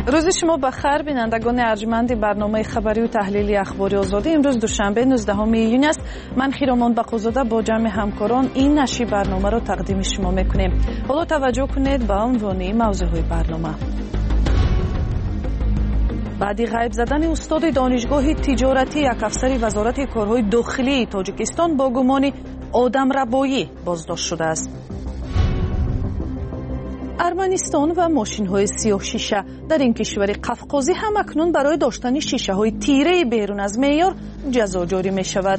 روز شما بخیر بینندگان ارجمند برنامه خبری و تحلیلی اخباری آزادی. امروز دوشنبه 19 ایون است. من خیرامان بقوزاده با جمع همکاران این نشی برنامه را تقدیم شما میکنیم. حالا توجه کنید به عنوان موضوعهای برنامه. بعدی غیب زدن استاد دانشگاه تجارتی یک افسر وزارت کارهای داخلی تاجیکستان با گمان آدمربایی بازداشت شده است. ارمنستان و ماشین‌های سیاه شیشه در این کشور قفقازی هم اکنون برای داشتن شیشه‌های تیره بیرون از معیار جزا جاری می‌شود.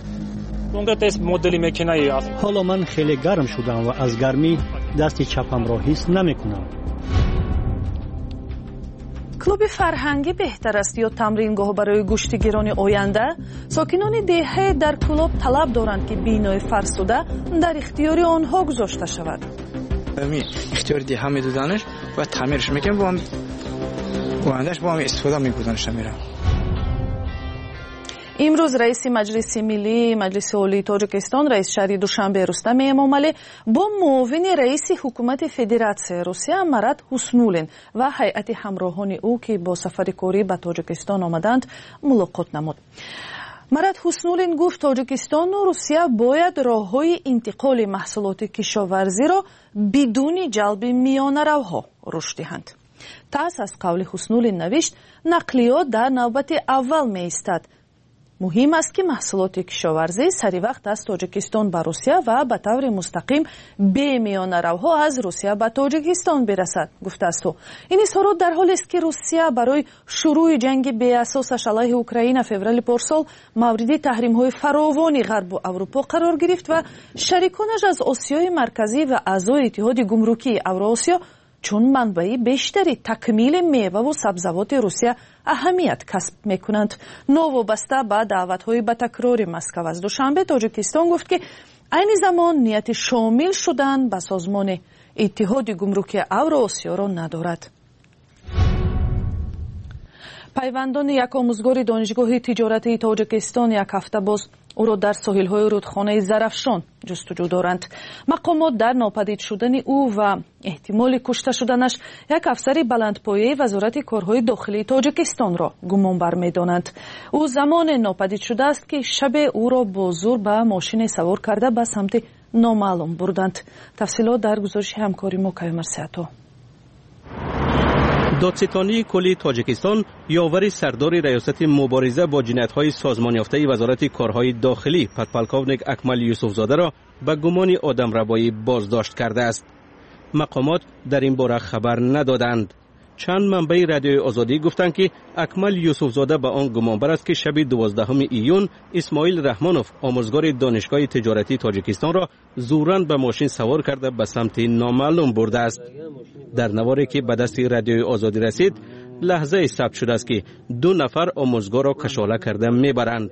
حالا من خیلی گرم شدم و از گرمی دست چپم را حس نمی‌کنم. کلوب فرهنگی بهتر است یا تمرینگاه برای گشتگیران آینده؟ ساکنان دهه در کلوب طلب دارند که بینای فرسوده در اختیار آنها گذاشته شود. اختیار دهه میدادنش و تعمیرش میکنم با هم آیندهش با هم استفاده میکننش میرم. امروز رئیس مجلس ملی مجلس عالی تاجیکستان رئیس شهری دوشنبه رستم امامعلی با معاون رئیس حکومت فدراسیون روسیه مراد حسنولین و هیئت همراهان او که با سفر کاری به تاجیکستان آمدند ملاقات نمود. مراد حسنولین گفت تاجیکستان و روسیه باید راههای انتقال محصولات کشاورزی را بدون جلب میانه‌روها رشد دهند. تاس از قول حسنولین نوشت نقلیات در نوبت اول می ایستد. مهم است که محصولات کشاورزی سری وقت از تاجیکستان به روسیه و به طور مستقیم به میانه‌روها از روسیه به تاجیکستان برسد گفته است. این اظهارات در حالی است که روسیه برای شروع جنگ بی اساسش علیه اوکراین فوریه پارسال مورد تحریم‌های فراوان غرب و اروپا قرار گرفت و شریکانش از آسیای مرکزی و اعضای اتحاد گمرکی اوراسیا چون منبع بیشتری تکمیل میوه و سبزیجات روسیه اهمیت کسب میکنند. نوابسته به دعوت‌های به تکرار مسکو از دوشنبه تاجیکستان گفت که عین زمان نیت شامل شدن به سازمان اتحاد گمرکی اوراسیا را ندارد. پیوندان یک آموزگار دانشگاه تجارتی تاجیکستان یک هفته باز او را در ساحل‌های رودخانه زرافشان جستجو دارند. مقامات در ناپدید شدن او و احتمال کشته شدنش یک افسر بلندپایه وزارت کارهای داخلی تاجیکستان را گمانبر می‌دانند. او زمان ناپدید شده است که شب او را با زور به ماشین سوار کرده به سمت نامعلوم بردند. تفصیلات در گزارش همکاری ما کیومر سیاتو. دادستانی کلی تاجیکستان یاور سردار ریاست مبارزه با جنایت‌های سازمان یافته وزارت کارهای داخلی پادپالکوونیک اکمل یوسفزاده را به گمان آدمربایی بازداشت کرده است. مقامات در این باره خبر ندادند. چند منبع رادیوی آزادی گفتند که اکمل یوسفزاده به آن گمانبر است که شب 12 ایون اسماعیل رحمانوف آموزگار دانشگاه تجارتی تاجیکستان را زوراً به ماشین سوار کرده به سمت نامعلوم برده است. در نواری که به دست رادیوی آزادی رسید لحظه ثبت شده است که 2 نفر آموزگار را کشاله کرده میبرند.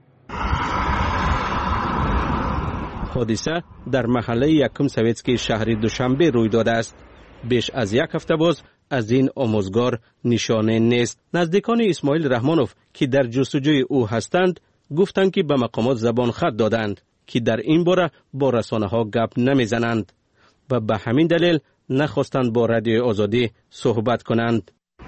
حادثه در محله یکم سویتسکی شهر دوشنبه روی داده است. بیش از یک هفته باز از این آموزگار نشانه نیست. نزدیکان اسماعیل رحمانوف که در جستجوی او هستند گفتند که به مقامات زبان خط دادند که در این باره با رسانه ها گپ نمیزنند و به همین دلیل نخواستند با رادیوی آزادی صحبت کنند.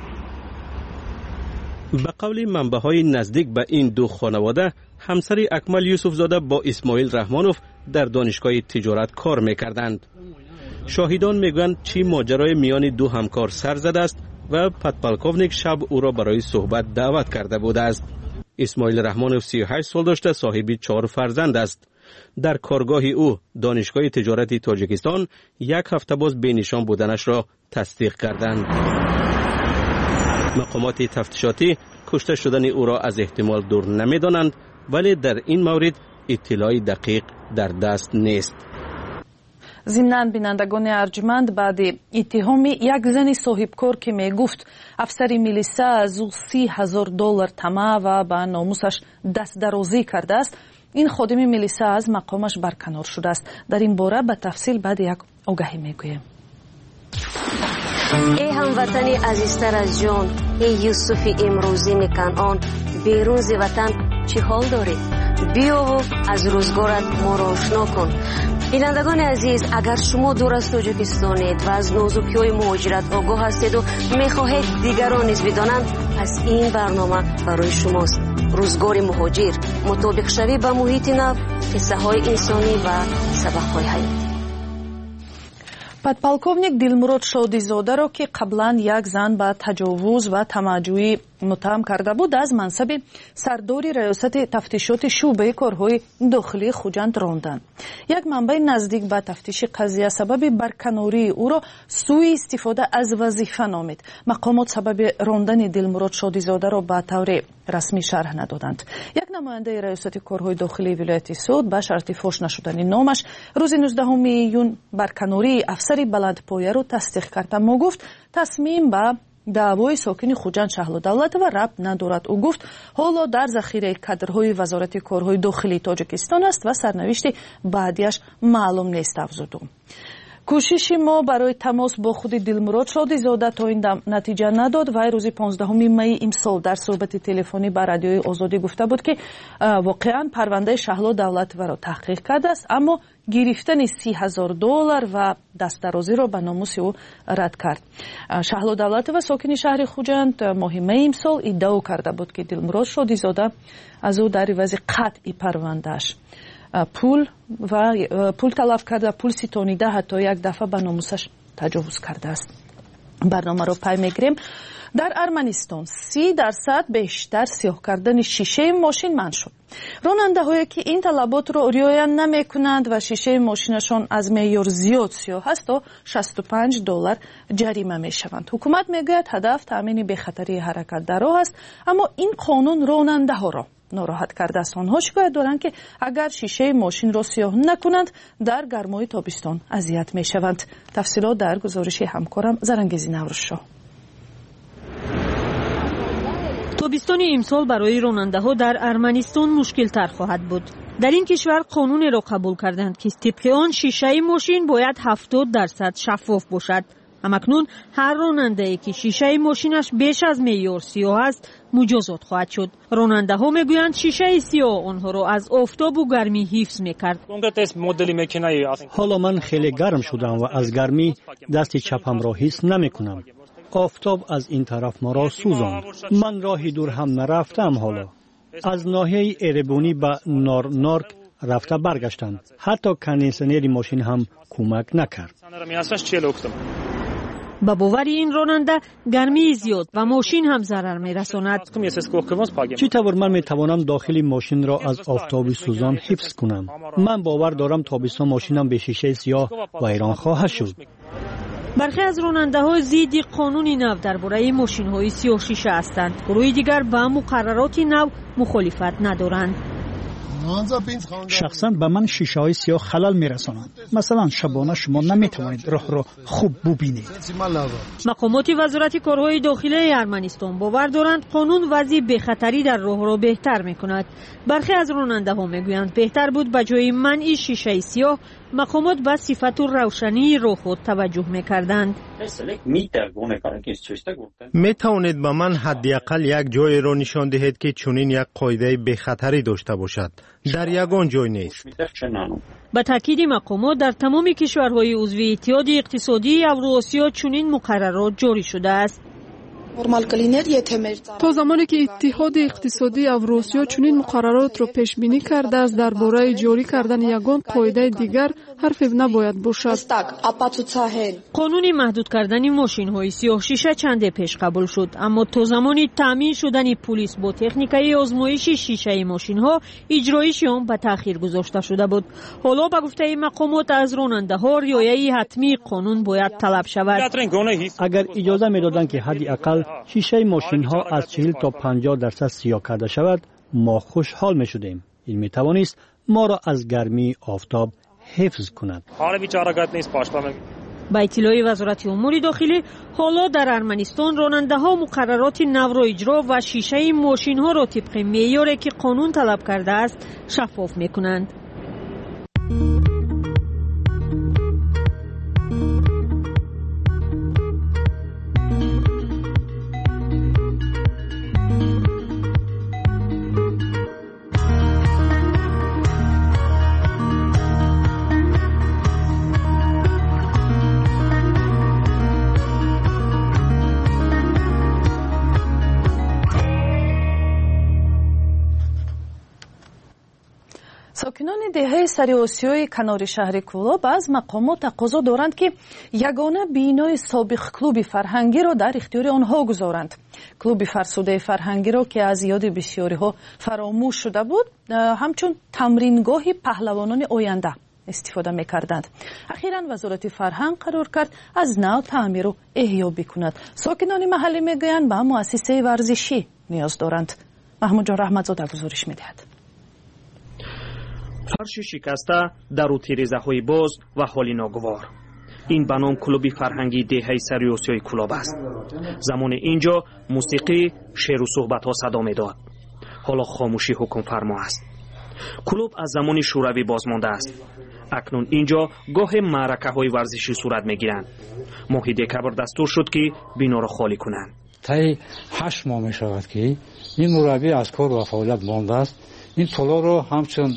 به قول منبع‌های نزدیک به این 2 خانواده، همسر اکمل یوسفزاده با اسماعیل رحمانوف در دانشگاه تجارت کار میکردند. شاهدان میگویند چی ماجرای میان 2 همکار سر زده است و پادپالکوونیک شب او را برای صحبت دعوت کرده بوده است. اسماعیل رحمانوف 38 سال داشته، صاحب 4 فرزند است. در کارگاه او دانشگاه تجارتی تاجیکستان یک هفته باز بینشان بودنش را تصدیق کردند. مقامات تفتیشاتی کشته شدن او را از احتمال دور نمی‌دانند، ولی در این مورد اطلاعی دقیق در دست نیست. ضمناً بینندگان ارجمند بعد اتهام یک زن صاحبکار که میگفت افسر میلیسا از او $30,000 طمع و به ناموسش دست درازی کرده است، این خادم میلیسا از مقامش برکنار شده است. در این باره به تفصیل بعد یک آگهی میگویم. ای هموطنی عزیزتر از جان، ای یوسف امروزین کنعان، بیرون ز وطن چه حال داری؟ بیا و از روزگارت ما را آشنا کن. بینندگان عزیز، اگر شما دور از تاجیکستانید و از نازکی‌های مهاجرت آگاه هستید و می‌خواهید دیگران نیز بدانند، پس این برنامه برای شماست. روزگار مهاجر، مطابق شوی با محیط نو، قصه‌های انسانی و سبق‌های حیاتی. подполковник Дилмурод Шодизодаро ки қаблан як зан ба таҷовуз ва тамаҷҷӯӣ муттаҳам карда буд, аз мансаби сардори раёсати тафтишоти шӯъбаи корҳои дохилии Хуҷанд ронданд. Як манбаи наздик ба тафтиши қазия сабаби барканории ӯро сӯи истифода аз вазифа номид. мақомот сабаби рондани Дилмурод Шодизодаро ба таври расмӣ шарҳ надоданд. Як намояндаи раёсати корҳои дохилии вилояти Суд ба шарти фош нашудани номаш рӯзи 19 июн барканории афсари баландпояро тасдиқ карда мо гуфт тасмим ба даъвои сокини Хуҷанд Шаҳлу Давлатова рабт надорад. ӯ гуфт ҳоло дар захираи кадрҳои вазорати корҳои дохилии Тоҷикистон аст ва сарнавишти баъдиаш маълум нест, афзуд ӯ. кӯшиши мо барои тамос бо худи Дилмурод Шодизода то ин дам натиҷа надод. вай рӯзи 15 майи имсол дар суҳбати телефонӣ ба радиои Озодӣ гуфта буд ки воқеан парвандаи Шаҳлу Давлатоваро таҳқиқ кардааст, аммо гирифтани $30,000 ва дастдарозиро ба номуси ӯ рад кард. Шаҳлу Давлатова сокини шаҳри Хуҷанд моҳи майи имсол иддао карда буд ки Дилмурод Шодизода аз ӯ дар ивази қатъи парвандааш пул талаб карда, пул ситонида, ҳатто як дафъа ба номусаш таҷовуз кардааст. барномаро пай мегирем. дар Арманистон 30% бештар сиёҳ кардани шишаи мошин манъ шуд. ронандаҳое ки ин талаботро риоя намекунанд ва шишаи мошинашон аз меъёр зиёд сиёҳ аст, то $65 ҷарима мешаванд. ҳукумат мегӯяд ҳадаф таъмини бехатарии ҳаракат дар роҳ аст, аммо ин қонун ронандаҳоро ناراحت کرده است. آنها شکایت دارند که اگر شیشه ماشین را سیاه نکنند در گرمای تابستان اذیت میشوند. تفصیلات در گزارش همکارم زرنگیزی نوروزشاه. تابستان امسال برای راننده‌ها در ارمنستان مشکل تر خواهد بود. در این کشور قانون را قبول کردند که طبق آن شیشه ماشین باید 70% شفاف باشد. همکنون هر راننده‌ای که شیشه ماشینش بیش از معیار سیاه است مجازات خواهد شد. راننده‌ها میگویند شیشه سیاه آنها را از آفتاب و گرمی حفظ می‌کرد. حالا من خیلی گرم شدم و از گرمی دست چپم را حس نمی‌کنم. آفتاب از این طرف ما را سوزاند. من راهی دور هم نرفتم. حالا از ناحیه ایربونی به نارنارک رفته برگشتند. حتی کندیسنر ماشین هم کمک نکرد. با باور این راننده گرمی زیاد و ماشین هم ضرر می‌رساند. چطور من می‌توانم داخل ماشین را از آفتاب سوزان حفظ کنم؟ من باور دارم تابستان ماشینم به شیشه سیاه ویران خواهد شد. برخی از راننده‌ها ضد قانون نو درباره ماشین‌های سیاه شیشه هستند. گروه دیگر با مقررات نو مخالفت ندارند. شخصا به من شیشه های سیاه خلل میرسانند. مثلا شبانه شما نمیتوانید راه را خوب ببینید. مقامات وزارت کارهای داخلی ارمنستان باور دارند قانون وضع بخطری در راه را بهتر میکند. برخی از راننده ها میگویند بهتر بود به جای منع شیشه سیاه مقامات به صفت و روشنی راه خود توجه میکردند. میتوانید به من حداقل یک جای را نشان دهید که چنین یک قاعده بخطری داشته باشد؟ در یگان جای نیست. با تاکید مقامات در تمام کشورهای عضو اتحاد اقتصادی اوراسیا چنین مقررات جاری شده است. تا زمانی که اتحاد اقتصادی اوراسیا چنین مقررات را پیش بینی کرده است درباره جاری کردن یگان قاعده دیگر حرفی نباید باشد. قانون محدود کردن ماشین‌های سیاه شیشه چند پیش قبول شد، اما تا زمانی تامین شدن پلیس با تکنیکای آزمایش شیشه ماشین‌ها اجرایش آن به تأخیر گذاشته شده بود. حالا به گفته مقامات از راننده‌ها رعایت حتمی قانون باید طلب شود. اگر اجازه می‌دادند که حداقل شیشه ماشین ها از 40 تا 50% سیاه کرده شود ما خوشحال می شدیم. این می توانست ما را از گرمی آفتاب حفظ کند. با اطلاع وزارت امور داخلی حالا در ارمنستان راننده ها مقررات نو را اجرا و شیشه ماشین ها را طبق معیاری که قانون طلب کرده است شفاف می کنند. ساکنان دهه سری آسیای کنار شهر کولاب از مقامات تقاضا دارند که یگانه بینای سابق کلوب فرهنگی را در اختیار آنها گذارند. کلوب فرسوده فرهنگی را که از یاد بسیاری ها فراموش شده بود، همچون تمرینگاه پهلوانان آینده استفاده می‌کردند. اخیراً وزارت فرهنگ قرار کرد از نو تعمیر و احیا بکند. ساکنان محلی میگویند به مؤسسه ورزشی نیاز دارند. محمود جان رحمتزاده گزارش می‌دهد. فرش شکسته در او تیره‌های باز و حالی ناگوار. این به نام کلوب فرهنگی دهه سری آسیای کولاب است. زمان اینجا موسیقی، شعر و صحبت‌ها صدا می‌داد. حالا خاموشی حکم فرما است. کلوب از زمان شوروی بازمانده است. اکنون اینجا گاه معرکه‌های ورزشی صورت می‌گیرند. ماه دکبر دستور شد که بنا را خالی کنند. تا 8 ماه می‌شود که این مربی از کار و فعالیت مانده است. این طلا رو همچون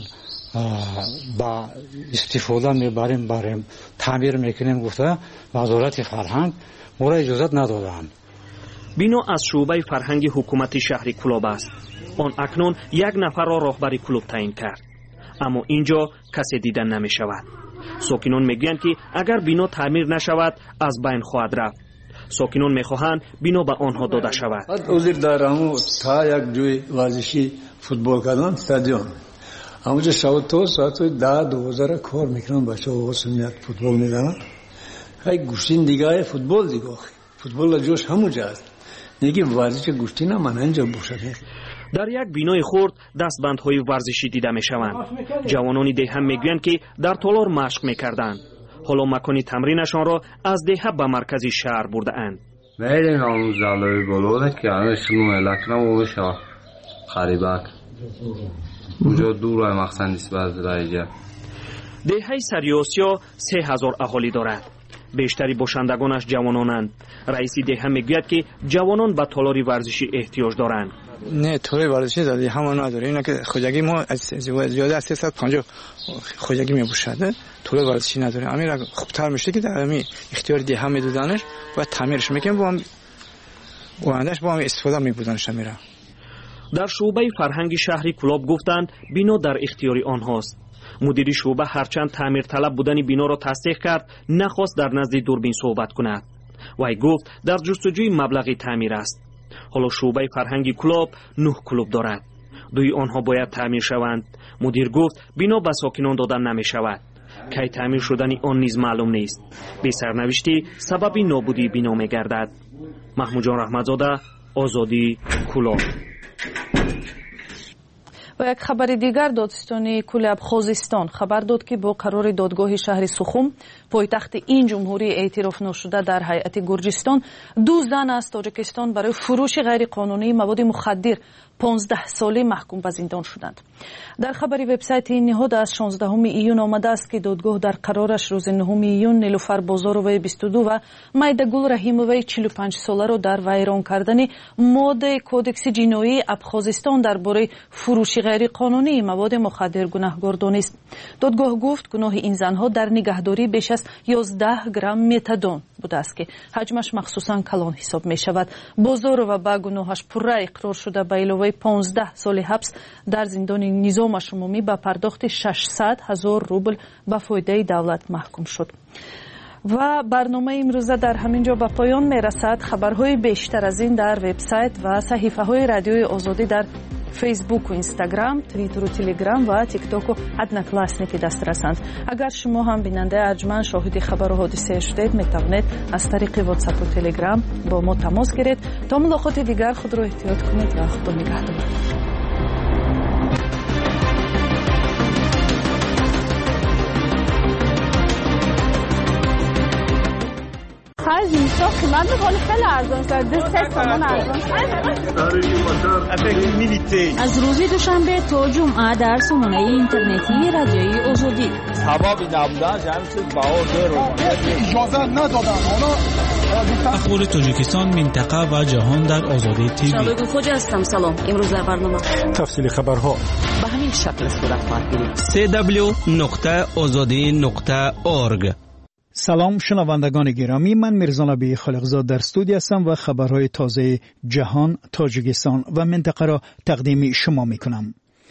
با استفاده میبریم تعمیر میکنیم گفته وزارت فرهنگ ما را اجازت ندادند. بنا از شعبه فرهنگی حکومت شهر کولاب است. آن اکنون 1 نفر را راهبر کلوب تعیین کرد. اما اینجا کسی دیدن نمی شود. ساکنان میگویند که اگر بنا تعمیر نشود از بین خواهد رفت. ساکنان میخواهند بنا به آنها داده شود. عذر دارم تا یک جای ورزشی فوتبال کردن استادیوم. همونجا شب تا ساعت 10-12 کار میکنن بچه‌ها واسه میاد فوتبال میزنن. های گوشتین دیگه فوتبال دیگه. فوتبال جوش همونجا است. دیگه ورزش گوشتی نه من اینجا باشه. در یک بینای خرد دستبندهای ورزشی دیده میشوند. جوانان ده هم میگویند که در تالار مشق میکردند. حالا مکان تمرینشان را از دهه به مرکز شهر برده اند. میریم آموزگاهی بلوده که همه شما لکنه و شاه خریبک. اونجا دور مقصد نیست باز رایجا. دهه سری آسیا 3000 اهالی دارد. بیشتری باشندگانش جوانانند. رئیس دهه میگوید که جوانان به تالار ورزشی احتیاج دارند. نه تالار ورزشی دادی همون نداره. اینا که خودگی ما از زیاده از 350 خودگی میبوشد. تالار ورزشی نداره. امیر خوبتر میشه که در همین اختیار دهه میدادنش و تعمیرش میکنن و آیندهش با هم استفاده میبودنش میره. در شعبه فرهنگی شهری کولاب گفتند بنا در اختیاری آنهاست. مدیر شعبه هرچند تعمیر طلب بودن بنا را تصدیق کرد، نخواست در نزد دوربین صحبت کند. وی گفت در جستجوی مبلغ تعمیر است. حالا شعبه فرهنگی کولاب 9 کلوب دارد. 2 آنها باید تعمیر شوند. مدیر گفت بنا به ساکنان دادن نمی شود. کی تعمیر شدن آن نیز معلوم نیست. بی سرنوشتی سبب نابودی بنا می گردد. محمود جان رحمتزاده، آزادی، کولاب. و یک خبر دیگر دادستانی کولاب خوزستان خبر داد که با قرار دادگاه شهر سخوم پایتخت این جمهوری اعتراف نشده در هیئت گرجستان 2 زن از تاجیکستان برای فروش غیر قانونی مواد مخدر 15 ساله محکوم به زندان شدند. در خبری وبسایت این نهاد از 16 ایون آمده است که دادگاه در قرارش روز 9 ایون نیلوفر بازاروی 22 و مایدگل رحیموی 45 ساله را در ویران کردن ماده کودکس جنایی ابخازستان درباره فروش غیر قانونی مواد مخدر گناهکار دانست. دادگاه گفت گناه این زنها در نگهداری بیش از 11 گرم متادون بوده است که حجمش مخصوصا کلان حساب می شود. بازارو به گناهش پره اقرار شده به علاوه 15 سال حبس در زندان نظامش عمومی به پرداخت 600,000 روبل به فایده دولت محکوم شد. و برنامه امروزه در همین جا به پایان می رسد. خبرهای بیشتر از این در وبسایت و صحیفه های رادیوی آزادی در فیسبوک و اینستاگرام، توییتر و تلگرام و تیک تاک و ادناکلاسنیک دسترسند. اگر شما هم بیننده ارجمند شاهد خبر و حادثه شدید می توانید از طریق واتساپ و تلگرام با ما تماس گیرید. تا ملاقات دیگر خود را احتیاط کنید و خدا نگهدار. خرج نیستا قیمت میکنه خیلی ارزان شده 3 تومان ارزان از روز دوشنبه تا جمعه در سامانه اینترنتی رادیوی آزادی سبابی نبودن جمعی چیز باور اجازه ندادن اخبار تاجیکستان منطقه و جهان در آزادی تیوی. شبکه خوج هستم. سلام. امروز در برنامه تفصیل خبرها به همین شکل صورت خواهد گرفت. www.azadi.org. سلام شنوندگان گرامی، من میرزا نبی خالقزاد در استودیو هستم و خبرهای تازه جهان، تاجیکستان و منطقه را تقدیم شما میکنم.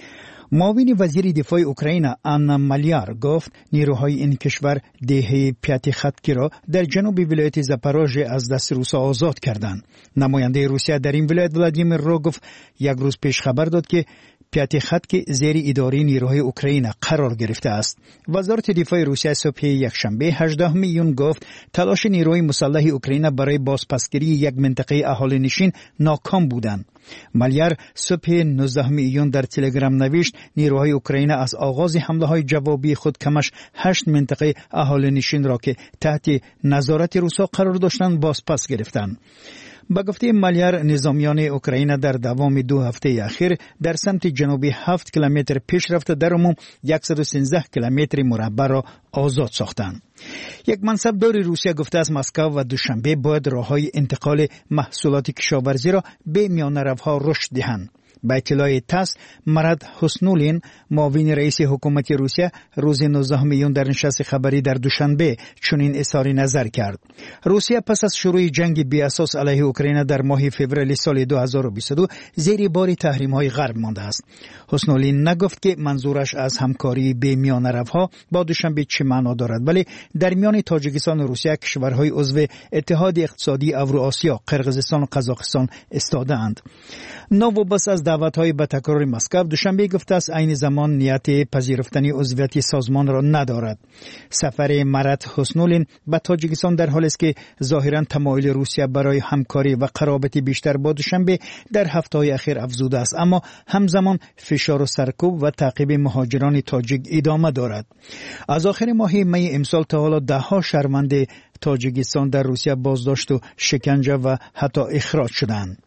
معاون وزیر دفاع اوکراین آنا مالیار گفت نیروهای این کشور دهه پیاتی خطی را در جنوب ولایت زاپاروژه از دست روسا آزاد کردند. نماینده روسیه در این ولایت ولادیمیر روگوف یک روز پیش خبر داد که پیاتی خط که زیر اداره نیروهای اوکراین قرار گرفته است. وزارت دفاع روسیه صبح یکشنبه 18 میون گفت تلاش نیروهای مسلح اوکراین برای بازپسگیری یک منطقه اهالی نشین ناکام بودند. مالیار صبح 19 میون در تلگرام نوشت نیروهای اوکراین از آغاز حمله های جوابی خود کمش 8 منطقه اهالی نشین را که تحت نظارت روسا قرار داشتند بازپس گرفتند. با گفته مالیار نظامیان اوکراین در دوام 2 هفته اخیر در سمت جنوبی 7 کیلومتر پیش رفته در عموم 113 کیلومتر مربع را آزاد ساختند. یک منصبدار روسیه گفته است مسکو و دوشنبه باید راههای انتقال محصولات کشاورزی را به میانه‌روها رشد دهند. با اطلاع تاس مراد حسنولین معاون رئیس حکومت روسیه روز 19 میون در نشست خبری در دوشنبه چنین اظهار نظر کرد. روسیه پس از شروع جنگ بی اساس علیه اوکراین در ماه فوریه سال 2022 زیر بار تحریم‌های غرب مانده است. حسنولین نگفت که منظورش از همکاری به میانه‌روها با دوشنبه چه معنا دارد، ولی در میان تاجیکستان و روسیه کشورهای عضو اتحاد اقتصادی اوراسیا قرقیزستان و قزاقستان استاده‌اند. نووبس از دعوت‌های به تکرار مسکو دوشنبه گفته است عین زمان نیت پذیرفتن عضویت سازمان را ندارد. سفر مراد حسنولین به تاجیکستان در حالی است که ظاهراً تمایل روسیه برای همکاری و قرابت بیشتر با دوشنبه در هفته‌های اخیر افزوده است، اما همزمان فشار و سرکوب و تعقیب مهاجران تاجیک ادامه دارد. از آخر ماه می امسال تا حالا ده‌ها شهروند تاجیکستان در روسیه بازداشت و شکنجه و حتی اخراج شدند.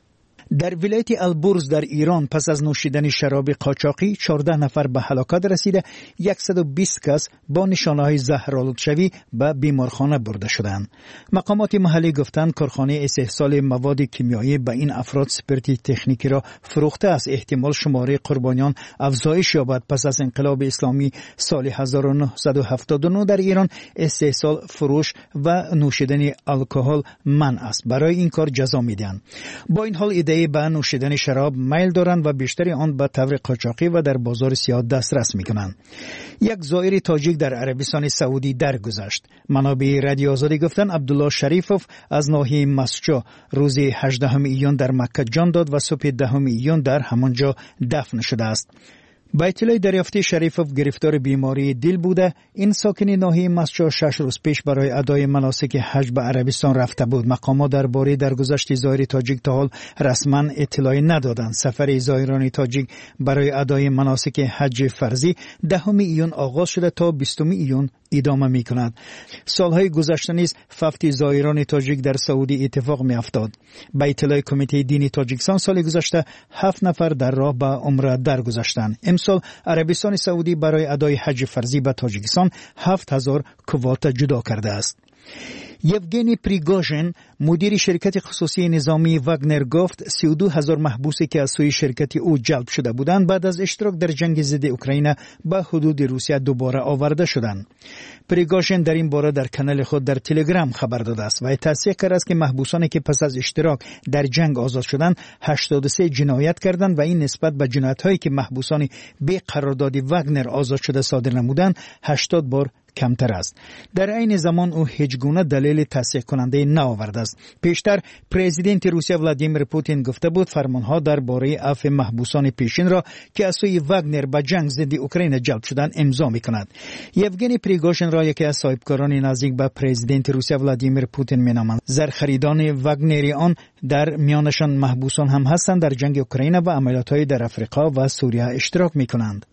در ولایت البرز در ایران پس از نوشیدن شراب قاچاقی 14 نفر به هلاکت رسیده، 120 کس با نشانه‌های زهرآلودشوی به بیمارخانه برده شدند. مقامات محلی گفتند کارخانه استحصال مواد کیمیایی به این افراد سپرتی تکنیکی را فروخته است. احتمال شماره قربانیان افزایش یابد. پس از انقلاب اسلامی سال 1979 در ایران استحصال، فروش و نوشیدن الکل منع است. برای این کار جزا می‌دهند. با این حال ایده به نوشیدن شراب میل دارند و بیشتری آن به طور قاچاقی و در بازار سیاه دسترس میکنند. یک زائر تاجیک در عربستان سعودی درگذشت. منابع رادیو آزادی گفتند عبدالله شریفوف از ناحیه مسجد روز 18 ایون در مکه جان داد و صبح 10 ایون در همانجا دفن شده است. با اطلاع دریافتی شریفوف گرفتار بیماری دل بوده. این ساکن ناحیه مسجد 6 روز پیش برای ادای مناسک حج به عربستان رفته بود. مقامات درباره درگذشت زائر تاجیک تا حال رسما اطلاعی ندادند. سفر زائران تاجیک برای ادای مناسک حج فرضی 10 ایون آغاز شده تا 20 ایون ادامه می کند. سالهای گذشته نیز فوت زائران تاجیک در سعودی اتفاق می افتاد. با اطلاع کمیته دینی تاجیکستان سال گذشته 7 نفر در راه به عمره درگذشتند. امسال عربستان سعودی برای ادای حج فرضی به تاجیکستان 7000 کوتا جدا کرده است. یوگنی پریگوژین مدیر شرکت خصوصی نظامی واگنر گفت 32000 محبوسی که از سوی شرکت او جلب شده بودند بعد از اشتراک در جنگ ضد اوکراین به حدود روسیه دوباره آورده شدند. پریگوژین در این باره در کانال خود در تلگرام خبر داده است و تصدیق کرده است که محبوسانی که پس از اشتراک در جنگ آزاد شدند 83 جنایت کردند و این نسبت به جنایت‌هایی که محبوسان به قرارداد واگنر آزاد شده صادر نمودند 80 بار کمتر است. در عین زمان او هیچ گونه دلیل تصدیق کننده نآورده است. پیشتر پرزیدنت روسیه ولادیمیر پوتین گفته بود فرمانها درباره عفو محبوسان پیشین را که از سوی واگنر به جنگ ضد اوکراین جلب شدند امضا می‌کند. یوگنی پریگوژین را یکی از صاحبکاران نزدیک به پرزیدنت روسیه ولادیمیر پوتین می‌نامند. زرخریدان واگنری آن در میانشان محبوسان هم هستند در جنگ اوکراین و عملیات‌های در افریقا و سوریه اشتراک می‌کنند.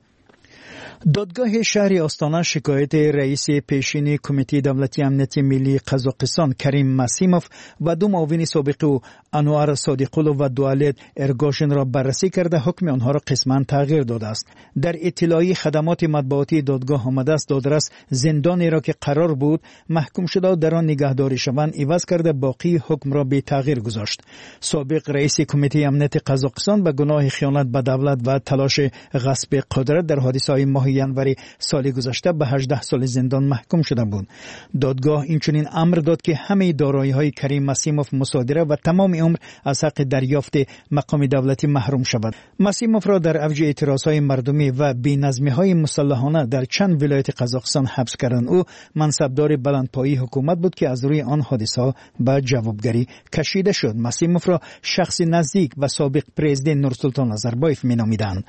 دادگاه شهر آستانه شکایت رئیس پیشین کمیته دولتی امنیت ملی قزاقستان کریم مسیموف و 2 معاون سابق او انوار صادقلو و دوالت ارگوشن را بررسی کرده حکم آنها را قسما تغییر داده است. در اطلاعیه خدمات مطبوعاتی دادگاه آمده است دادرس زندانی را که قرار بود محکوم شده و در آن نگهداری شوند عوض کرده باقی حکم را به تغییر گذاشت. سابق رئیس کمیته امنیت قزاقستان به گناه خیانت به دولت و تلاش غصب قدرت در حادثه ابتدای ماه ینوری سال گذشته به 18 سال زندان محکوم شده بود. دادگاه اینچنین امر داد که همه دارایی‌های کریم مسیموف مصادره و تمام عمر از حق دریافت مقام دولتی محروم شود. مسیموف را در اوج اعتراضهای مردمی و بی‌نظمی‌های مسلحانه در چند ولایت قزاقستان حبس کردند. او منصبدار بلندپایه حکومت بود که از روی آن حادثه به جوابگری کشیده شد. مسیموف را شخص نزدیک و سابق پرزیدنت نورسولطان نظربایف می‌نامیدند.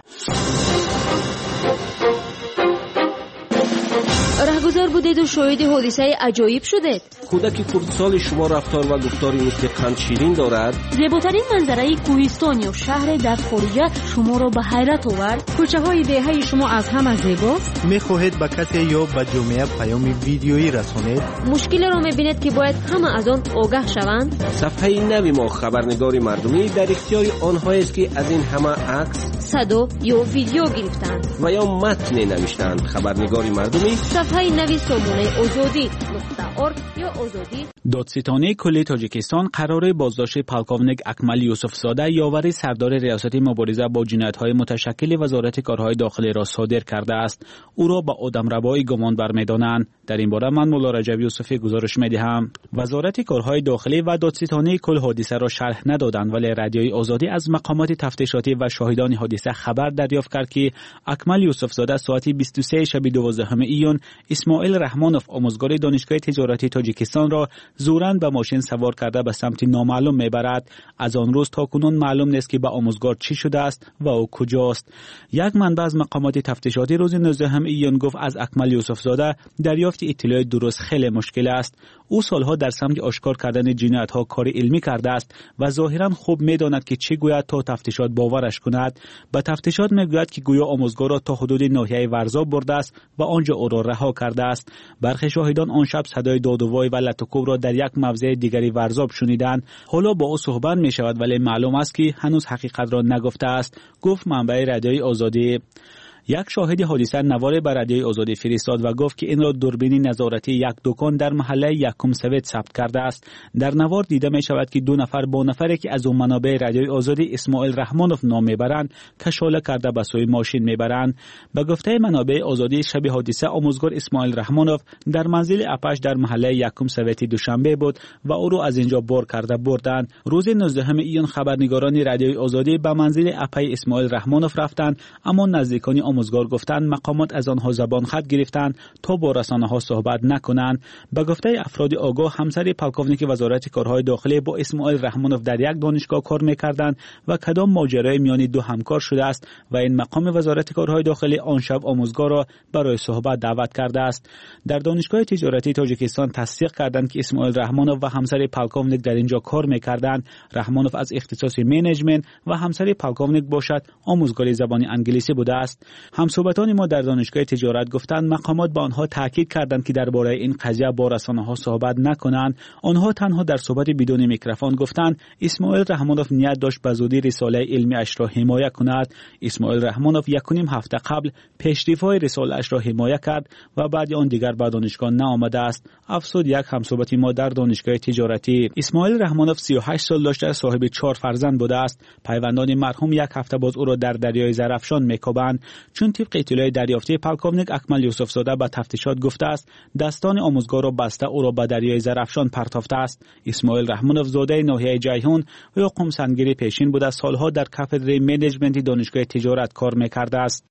رهگذر بودید و شاهد حادثه عجایب شدید. کودک کردستان شما رفتار و گفتاری مثل قند شیرین دارد. زیباترین منظره کوهستان یا شهر در خارجه شما را به حیرت آورد. کوچه های دهه شما از همه زیباست. میخواهید به کسی یا به جامعه پیام ویدیویی رسانید؟ مشکل را میبینید که باید همه از آن آگاه شوند. صفحه نوی ما خبرنگار مردمی در اختیار آنهایی است که از این همه عکس، صدا یا ویدیو گرفتند و یا متن نوشتند. خبرنگار مردمی صفحه نوی سامانه آزادی .org یا آزادی. دادستانی کل تاجیکستان قرار بازداشت پالکوونیک اکمل یوسفزاده یاور سردار ریاست مبارزه با جنایت‌های متشکل وزارت کارهای داخلی را صادر کرده است. او را به آدمربایی گمان برمی‌دارند. در این باره من مولا رجب یوسفی گزارش می‌دهم. وزارت کارهای داخلی و دادستانی کل حادثه را شرح ندادند، ولی رادیوی آزادی از مقامات تفتیشاتی و شاهدان حادثه خبر دریافت کرد که اکمل یوسفزاده ساعت 23 شب 12 ایون اسماعیل رحمانوف آموزگار دانشگاه تجارتی تاجیکستان را زوراً به ماشین سوار کرده به سمت نامعلوم میبرد. از آن روز تا کنون معلوم نیست که به آموزگار چی شده است و او کجاست. یک منبع از مقامات تفتیشاتی روز 19 ایون گفت از اکمل یوسفزاده دریافت اطلاع درست خیلی مشکل است. او سالها در سمت آشکار کردن جنایت‌ها کار علمی کرده است و ظاهراً خوب می‌داند که چه گوید تا تفتیشات باورش کند. به تفتیشات میگوید که گویا آموزگار را تا حدود ناحیه ورزاب برده است و آنجا او را رها کرده است. برخی شاهدان آن شب صدای داد و وای و لطوکوب را در یک موضع دیگری ورزاب شنیدند. حالا با او صحبت می‌شود ولی معلوم است که هنوز حقیقت را نگفته است، گفت منبع رادیوی آزادی. یک شاهد حادثه نوار بر رادیوی آزادی فرستاد و گفت که این را دوربین نظارتی یک دکان در محله یکم سوید ثبت کرده است. در نوار دیده می شود که دو نفر با نفری که از اون منابع رادیوی آزادی اسماعیل رحمانوف نام میبرند کشاله کرده به سوی ماشین میبرند. به گفته منابع آزادی شب حادثه آموزگار اسماعیل رحمانوف در منزل اپش در محله یکم سوید دوشنبه بود و او را از اینجا بار کرده بردند. روز 19 ایون خبرنگاران رادیوی آزادی به منزل اپای اسماعیل رحمانوف رفتند، اما نزدیکان آموزگار گفتند مقامات از آنها زبان خط گرفتند تا با رسانه‌ها صحبت نکنند. به گفته افراد آگاه همسر پالکوونیک وزارت کارهای داخلی با اسماعیل رحمانوف در یک دانشگاه کار می‌کردند و کدام ماجرای میان دو همکار شده است و این مقام وزارت کارهای داخلی آن شب آموزگار را برای صحبت دعوت کرده است. در دانشگاه تجارتی تاجیکستان تصدیق کردند که اسماعیل رحمانوف و همسر پالکوونیک در اینجا کار می‌کردند. رحمانوف از اختصاص منیجمنت و همسر پالکوونیک باشد آموزگار زبان انگلیسی بوده است. همصحبتان ما در دانشگاه تجارت گفتند مقامات با آنها تاکید کردند که درباره این قضیه با رسانه‌ها صحبت نکنند. آنها تنها در صحبت بدون میکروفون گفتند اسماعیل رحمانوف نیت داشت به زودی رساله علمی اش را حمایت کند. اسماعیل رحمانوف 1.5 هفته قبل پیشرفت رساله اش را حمایت کرد و بعد آن دیگر به دانشگاه نآمده است. افسود یک همصحبت ما در دانشگاه تجارتی. اسماعیل رحمانوف 38 سال داشته، صاحب 4 فرزند بوده است. پیوندان مرحوم یک هفته باز او را در دریای زرافشان میکوبند. چون طبق اطلاع دریافتی پالکوونیک اکمل یوسفزاده به تفتیشات گفته است دستان آموزگار را بسته او را به دریای زرافشان پرتافته است. اسماعیل رحمانوف زاده ناحیه جیهون و قم سنگری پیشین بوده، سالها در کاتدر منیجمنت دانشگاه تجارت کار میکرده است.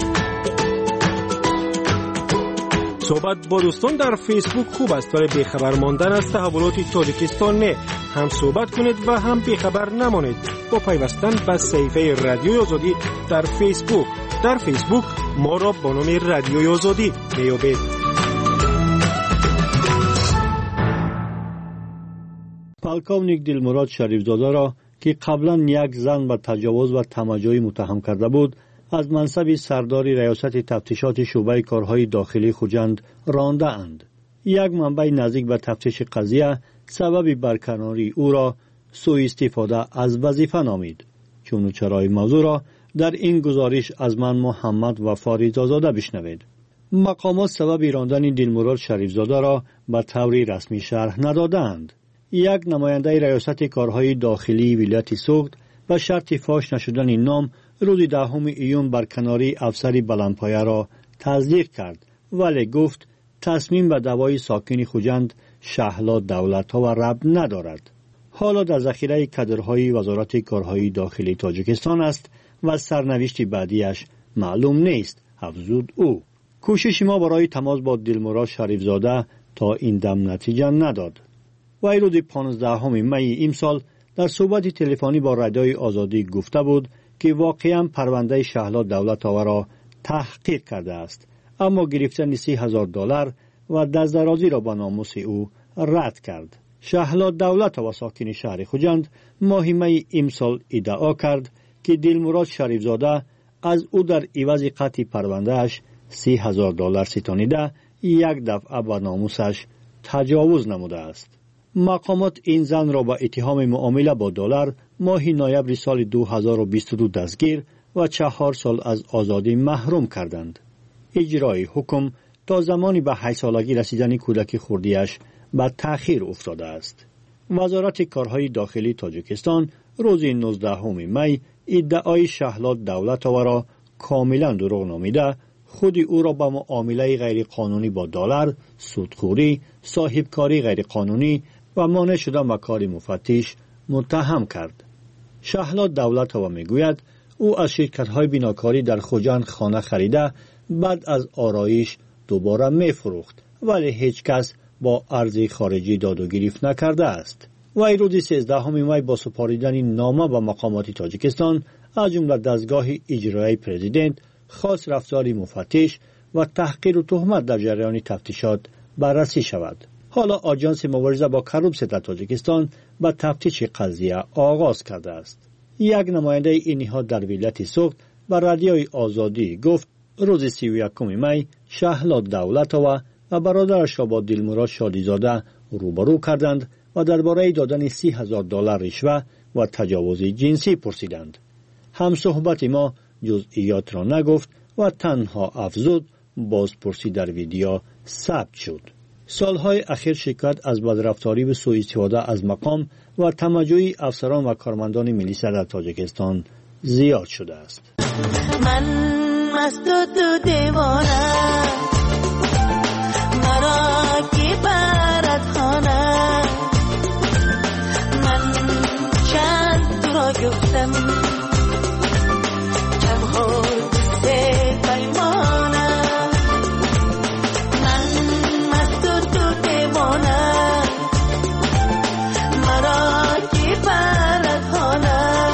صحبت با دوستان در فیسبوک خوب است، ولی بیخبر ماندن از تحولات تاجیکستان نه. هم صحبت کنید و هم بیخبر نمانید با پیوستن به صفحه رادیوی آزادی در فیسبوک. در فیسبوک ما را با نام رادیوی آزادی میابید. پالکوونیک دلمراد شریفزاده را که قبلا یک زن به تجاوز و تمجید متهم کرده بود از منصب سردار ریاست تفتیشات شعبه کارهای داخلی خوجند رانده اند. یک منبع نزدیک به تفتیش قضیه سبب برکناری او را سوء استفاده از وظیفه نامید. چونوچرای موضوع را در این گزارش از من محمد وفاری زاده بشنوید. مقامات سبب راندن دلمراد شریفزاده را به طور رسمی شرح ندادند. یک نماینده ریاست کارهای داخلی ولایت سوخت به شرط فاش نشدن نام روز 10 ایون برکناری افسری بلندپایه را تصدیق کرد، ولی گفت تصمیم به دعوای ساکن خوجند شهلا دولت‌ها و ربط ندارد. حالا در ذخیره کادرهای وزارت کارهای داخلی تاجیکستان است و سرنوشت بعدیش معلوم نیست، افزود او. کوشش ما برای تماس با دلمراد شریفزاده تا این دم نتیجه نداد. وی روز 15 می امسال در صحبت تلفنی با رادیوی آزادی گفته بود که واقعا پرونده شهلا دولت‌ها را تحقیق کرده است، اما گرفتن $30,000 و دست‌درازی را به ناموس او رد کرد. شهلا دولت‌ها و ساکن شهر خوجند ماه می امسال ادعا کرد که دلمراد شریفزاده از او در عوض قطع پروندهش $30,000 ستانیده یک دفعه به ناموسش تجاوز نموده است. مقامات این زن را با اتهام معامله با دلار ماه نوامبر سال 2022 دستگیر و 4 سال از آزادی محروم کردند. اجرای حکم تا زمانی به 8 سالگی رسیدن کودک خردیش به تأخیر افتاده است. وزارت کارهای داخلی تاجیکستان روز 19 می ادعای شهلا دولت‌ها را کاملا دروغ نامیده، خود او را به معامله غیر قانونی با دلار، سودخوری، صاحبکاری غیر قانونی و مانع شدن مکار مفتش متهم کرد. شهلا دولت‌ها میگوید او از شرکت‌های بناکاری در خوجند خانه خریده، بعد از آرایش دوباره می‌فروخت، ولی هیچ کس با ارز خارجی داد و گرفت نکرده است. وی روز 13 می با سپاریدن نامه به مقامات تاجیکستان از جمله دستگاه اجرایی پرزیدنت خواست رفتار مفتش و تحقیر و تهمت در جریان تفتیشات بررسی شود. حالا آژانس مبارزه با کروپسیون در تاجیکستان به تفتیش قضیه آغاز کرده است. یک نماینده این نهاد در ولایت سوخت به رادیوی آزادی گفت روز 31 می شهلا دولت‌ها و برادرش را با دلمراد شادیزاده روبرو کردند و درباره دادن $30,000 رشوه و تجاوز جنسی پرسیدند. همصحبت ما جزئیات را نگفت و تنها افزود بازپرسی در ویدیو ثبت شد. سالهای اخیر شکایت از بدرفتاری و سوء استفاده از مقام و تمجید افسران و کارمندان ملیس در تاجیکستان زیاد شده است. من مست و تو دیوانه مرا کی برد خانه من چند تو را گفتم جمهور سه پیمانه من مست و تو دیوانه مرا کی برد خانه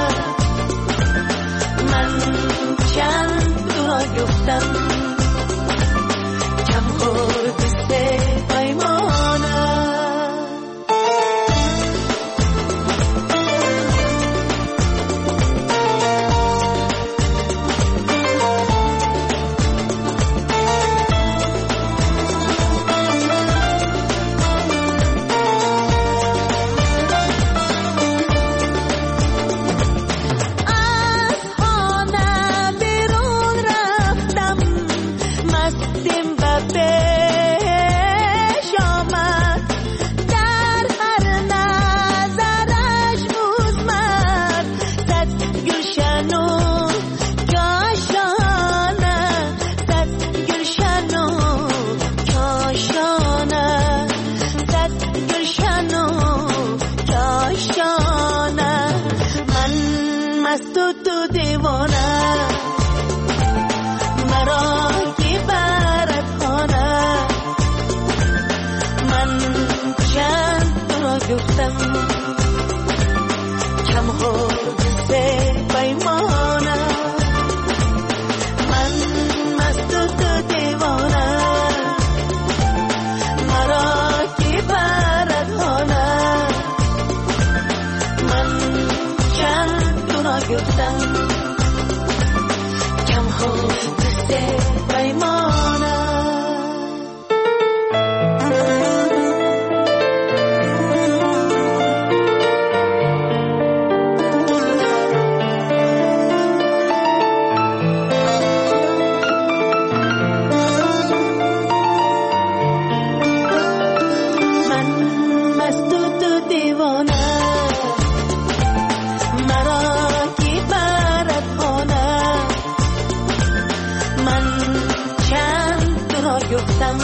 من چند تو را گفتم من چند تو را گفتم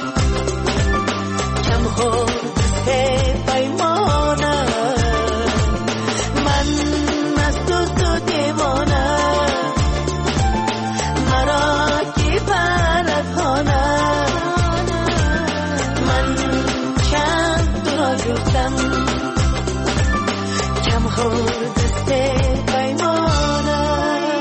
کم خود پیمانه من از تو دیوانه مرا کی پرهانه من چند تو را گفتم کم خود پیمانه.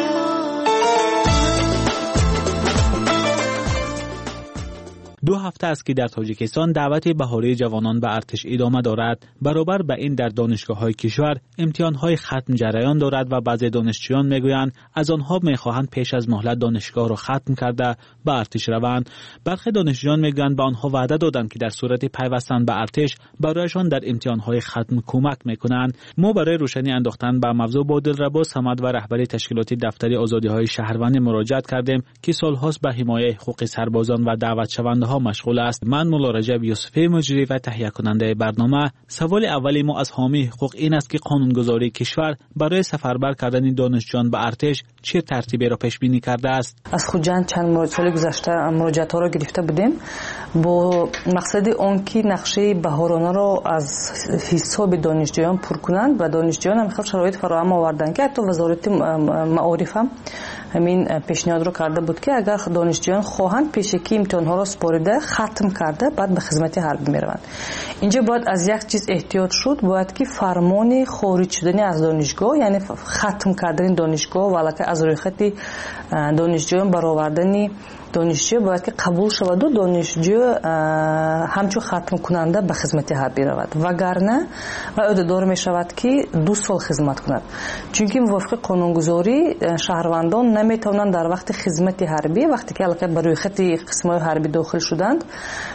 دو هفته است که در تاجیکستان دعوت بهاری جوانان به ارتش ادامه دارد. برابر به این در دانشگاه‌های کشور امتحان‌های ختم جریان دارد و بعضی دانشجویان میگویند از آنها می‌خواهند پیش از مهلت دانشگاه را ختم کرده به ارتش روند. برخی دانشجویان میگویند به آنها وعده دادند که در صورت پیوستن به ارتش برایشان در امتحان‌های ختم کمک می‌کنند. ما برای روشنی انداختن به موضوع با دلربا صمد و رهبری تشکیلات دفتر آزادی‌های شهروندی مراجعت کردیم که سال‌هاست به حمایت حقوق سربازان و دعوت شونده‌ها مشغول است. من مولا رجب یوسفی مجری و تهیه کننده برنامه. سوال اولی ما از حامی حقوق این است که قانونگذاری کشور برای سفربر کردن دانشجویان به ارتش چه ترتیبی را پیش بینی کرده است؟ از خودجان چند سال گذشته مراجعات را گرفته بودیم با مقصد آن که نقشه بهارانه را از حساب دانشجویان پر کنند و دانشجویان هم خیلی شرایط فراهم آوردند که حتی وزارت معارف هم همین پیشنهاد رو کرده بود که اگر دانشجویان خواهند پیشکی امتحان‌ها را سپارده ختم کرده بعد به خدمت حربی میروند. اینجا باید از یک چیز احتیاط شد، باید که فرمان خارج شدن از دانشگاه یعنی ختم کردن دانشگاه و علاوه از روی خط دانشجویان برآوردن دانشجو باید که قبول شود و دانشجو همچون ختم کننده به خدمت حربی رود وگرنه عهده‌دار می شود که 2 سال خدمت کند، چون که موافق قانونگذاری شهروندان نمیتوانند در وقت خدمت حربی وقتی که علاقه بر روی خط قسم‌های حربی داخل شدند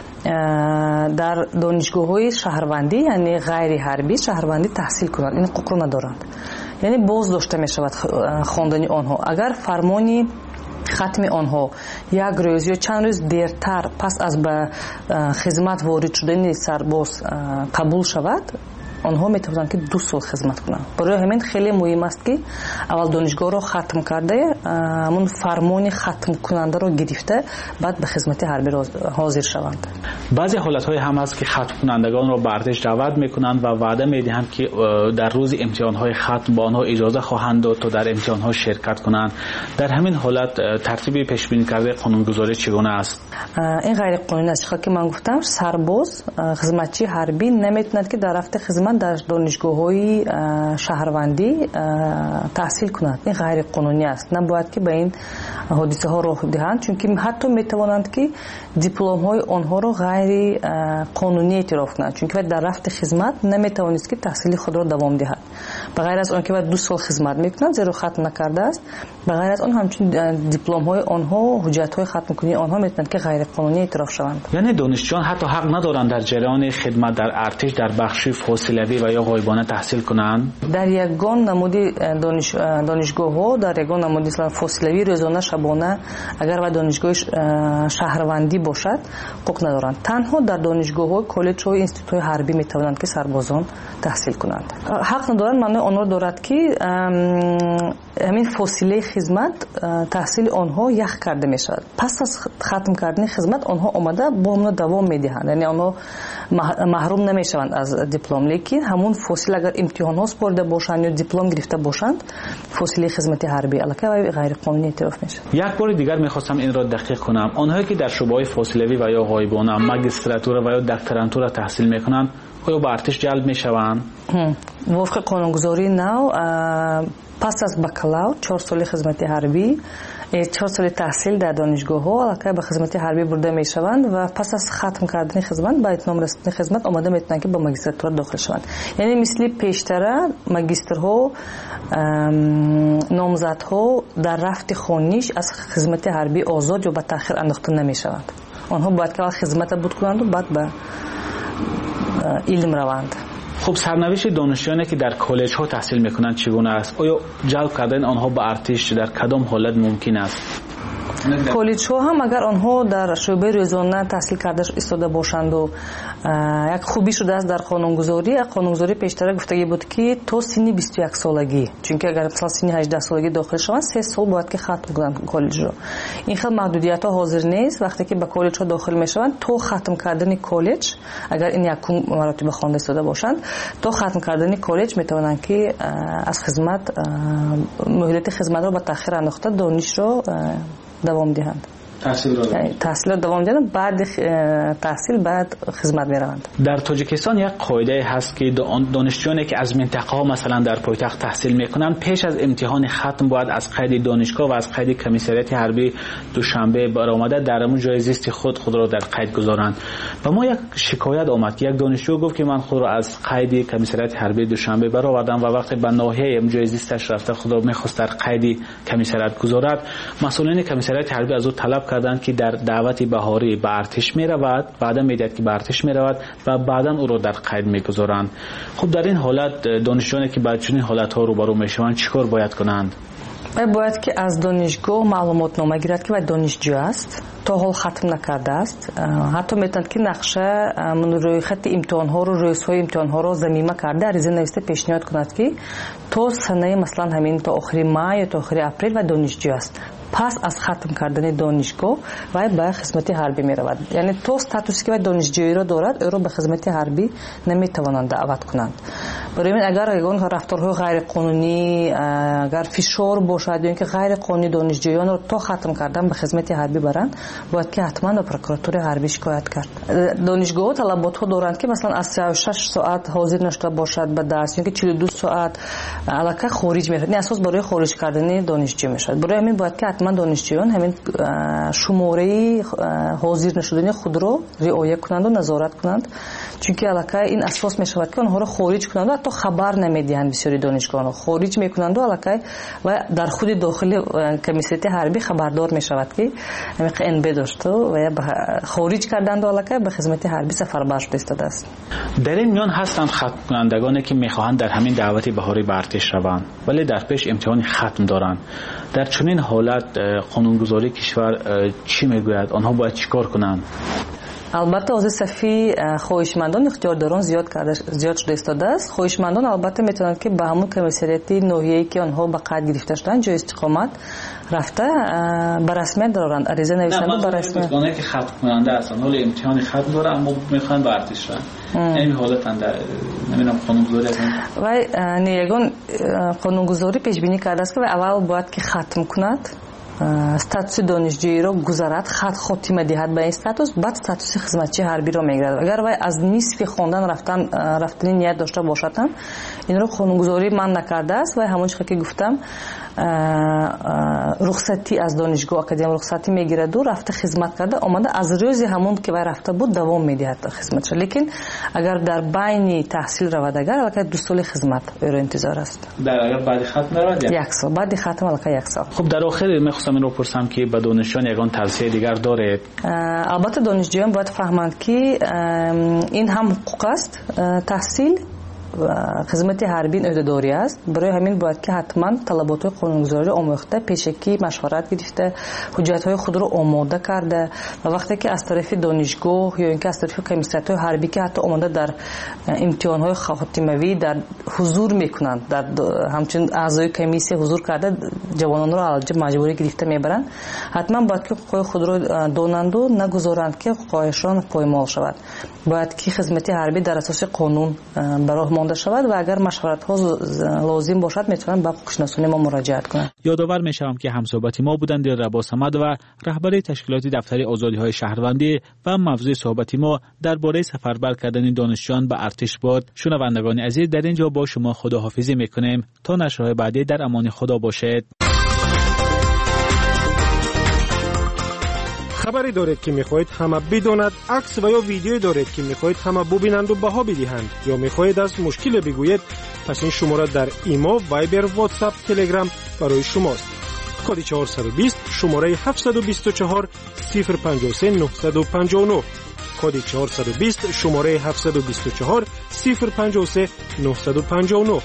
در دانشگاه‌های شهروندی یعنی غیر حربی شهروندی تحصیل کنند. این حقوق را ندارند، یعنی باز داشته می شود خواندن آنها. اگر فرمانی ختم آنها یک روز یا چند روز دیرتر پس از به خدمت وارد شدن سرباز قبول شود آنها میتوانند که 2 سال خدمت کنند. برای همین خیلی مهم است که اول دانشگاه را ختم کرده همون فرمان ختم کننده را گرفته بعد به خدمت حربی حاضر شوند. بعضی حالت‌های هم هست که ختم کنندگان را به ارتش دعوت میکنند و وعده میدهند که در روز امتحان‌های ختم با آنها اجازه خواهند داد تا در امتحان‌ها شرکت کنند. در همین حالت ترتیبی پیش بینی کرده قانونگذاری چگونه است؟ این غیر قانونی است که من گفتم. سرباز خدمتچی حربی نمیتواند که در رفت خدمت در دانشگاه‌های شهروندی تحصیل کند. این غیر قانونی است. نباید که به این حادثه ها راه دهند، چون که حتی میتوانند که دیپلم های آنها را غیر قانونی اعتراف کنند، چون که در رفت خدمت نمیتوانست که تحصیل خود را دوام دهد. بغیر از آن که 2 سال خدمت میکنند زیرا ختم نکرده است، بغیر از آن همچنین دیپلم های آنها حجت های ختم کنی آنها میتونند که غیر قانونی اعتراف شوند. یعنی دانشجویان حتی حق ندارند در جریان خدمت در ارتش در بخش فاصلوی و یا غایبانه تحصیل کنند. در یگان نمودی دانشگاه ها در یگان نمودی فاصلوی روزانه شبانه اگر و دانشگاه شهروندی باشد حق ندارند. تنها در دانشگاه ها کالج ها اینستیتوت های حربی میتوانند که سربازان تحصیل کنند. حق ندارند معنی آن را دارد که همین فاصله خدمت تحصیل آنها یخ کرده می شود. پس از ختم کردن خدمت آنها آمده با همون دوام می دهند، یعنی آنها محروم نمی شوند از دیپلم، لیکن همون فاصله اگر امتحان ها سپرده باشند یا دیپلم گرفته باشند فاصله خدمت حربی علاقه و غیر قانونی اعتراف می شود. یک بار دیگر می‌خواستم این را دقیق کنم. آنهایی که در شعبه‌های فاصلوی و یا غایبانه ماجستراتور و یا دکترانتور تحصیل می‌کنند آیا به ارتش جلب می‌شوند؟ وفق قانونگذاری نو پس از بکالور 4 سال خدمت حربی 4 سال تحصیل در دانشگاه ها علاقه به خدمت حربی برده می شوند و پس از ختم کردن خدمت به اتمام رسیدن خدمت آماده میتونن که با ماجستراتور داخل شوند. یعنی مثل پیشتر ماجسترها نامزدها در رفت خوانیش از خدمت حربی آزاد یا به تأخیر انداخته نمی شوند. آنها باید که خدمت بود کنند و بعد به علم روند. خب سرنوشت دانشجویانی که در کالج ها تحصیل میکنند چگونه است؟ آیا جلب کردن آنها به ارتش در کدام حالت ممکن است؟ کالج ها هم اگر آنها در شعبه روزانه تحصیل کرده ایستاده باشند و یک خوبی شده است در قانونگذاری پیشتر گفتگی بود که تا سن 21 سالگی، چون که اگر مثلا سن 18 سالگی داخل شوند 3 سال باید که ختم کنند کالج رو. این خیلی محدودیت ها حاضر نیست. وقتی که به کالج ها داخل میشوند تا ختم کردن کالج، اگر این یک مراتب خوانده ایستاده باشند، تا ختم کردن کالج میتوانند که از خدمت مهلت خدمت رو به تاخیر انداخته دانش رو دوام دهند. تحصیل دوام دادن، بعد تحصیل بعد خدمت میروند. در تاجیکستان یک قاعده هست که دانشجویانی که از منطقه ها مثلا در پایتخت تحصیل میکنند پیش از امتحان ختم باید از قید دانشگاه و از قید کمیسریت حربی دوشنبه برآمده در همون جای زیست خود را در قید گذارند. و ما یک شکایت آمد که یک دانشجو گفت که من خود را از قید کمیسریت حربی دوشنبه برآوردم و وقتی به ناحیه جای زیستش رفته خود را میخواست در قید کمیسریت گذارد، مسئولین کمیسریت حربی از او طلب کردند که در دعوت بهاری به ارتش می رود، بعدا میدید که به ارتش می رود و بعدا او را در قید میگذارند. خب در این حالت دانشجویانی که با چنین حالت ها روبرو میشوند چیکار باید کنند؟ باید که از دانشگاه معلومات نامه گیرد که دانشجو است، تا حال ختم نکرده است. حتی میتوند که نقشه روی خط امتحان ها رو، روزهای امتحان ها رو ضمیمه کرده عریضه نوشته پیشنهاد کند که تا سنه مثلا همین تا آخر ماه یا تا آخر اپریل و دانشجو است. پس از ختم کردن دانشگاه و به خدمت حربی می رود. یعنی تو استاتوسی که دانشجویی را دارد او را به خدمت حربی نمی توانند دعوت کنند. برای این اگر رفتارهای غیر قانونی، اگر فشار باشد یا اینکه غیر قانونی دانشجویان را تا ختم کردن به خدمت حربی برند، باید که حتما به پروکراتور حربی شکایت کرد. دانشگاه طلبات ها دارند که مثلا از 36 ساعت حاضر نشده باشد به درس، یا اینکه 42 ساعت علاقه خارج می شود. این اساس برای خارج کردن دانشجو می شود. برای همین باید که حتما دانشجویان همین شماره حاضر نشدن خود رو رعایت کنند و نظارت کنند، چون که علاقه این اساس می شود که آنها را خارج کنند و حتی خبر نمیدهند. بسیاری دانشگاهان خارج میکنند و علاقه و در خود داخل کمیسیت حربی خبردار می شود که همین قنبه داشته و خارج کردند و علاقه به خدمت حربی سفربر شده ایستاده است. در این میان هستند ختم کنندگانی که میخواهند در همین دعوت بهاری به ارتش روند ولی در پیش امتحان ختم دارند. در چنین حالت قانونگذاری کشور چی میگوید؟ آنها باید چیکار کنند؟ البته از صفی خواهشمندان اختیارداران زیاد شده ایستاده است. خواهشمندان البته میتونند که به همون کمیسریت ناحیه‌ای که آنها به قید گرفته شدن جای استقامت رفته به رسمیت دارند، عریضه نویسند به رسمیت. اونایی که ختم کننده هستند ولی امتحان ختم دارن اما میخوان به ارتش برن، این حالت اند نمیدونم قانونگذاری و نیگان قانونگذاری پیش بینی کرده است که اول باید که ختم کند، استاتوس دانشجویی را گذارد، خاتمه دهد به این استاتوس، بعد استاتوس خدمتچی حربی را میگیرد. اگر وای از نصف خواندن رفتن نیت داشته باشد این را قانونگذاری من نکرده است و همون چیزی که گفتم رخصتی از دانشگاه اکادمی رخصتی میگیرد و رفته خدمت کرده آمده از روز همون که وای رفته بود دوام میدهد خدمتش. لیکن اگر در بین تحصیل رود اگر البته 2 سال خدمت او را انتظار است. در اگر بعد ختم رود 1 سال بعد ختم البته 1 سال. خب در آخر میخواستم این رو پرسم که به دانشجویان یگان توصیه دیگر دارید؟ البته دانشجویان باید فهمند که این هم حقوق است، تحصیل خدمت حربی عهده‌داری است. برای همین باید که حتما طلبات قانونگذاری آموخته، پیشکی مشورت گرفته، حجت‌های خود رو آماده کرده و وقتی که از طرف دانشگاه یا اینکه از طرف کمیسیت‌های حربی که حتی آماده در امتحان‌های خاتمه‌ای در حضور می‌کنند، در همچنین اعضای کمیسیه حضور کرده جوانان رو علاوه مجبوری گرفته میبرند، حتما باید که حقوق خود رو دانند و نگذارند که حقوقشان پایمال شود. باید که خدمت حربی در اساس قانون برای مانده شود و اگر مشورت ها لازم باشد میتونن به حقوق‌شناسان ما مراجعت کنند. یادآور میشم که همصحبت ما بودند دلربا صمد و رهبر تشکیلات دفتر آزادی‌های شهروندی و موضوع صحبت ما درباره سفربر کردن دانشجویان به ارتش بود. شنوندگان عزیز در اینجا با شما خداحافظی میکنیم تا نشرهای بعدی در امان خدا باشید. خبری دارید که میخواهید همه بداند، عکس و یا ویدیویی دارید که میخواهید همه ببینند و بها بدهند یا میخواهید از مشکل بگویید، پس این شماره در ایما، وایبر، واتساپ، تلگرام برای شماست. کد 420 شماره 724 053 959 کد 420 شماره 724 053 959.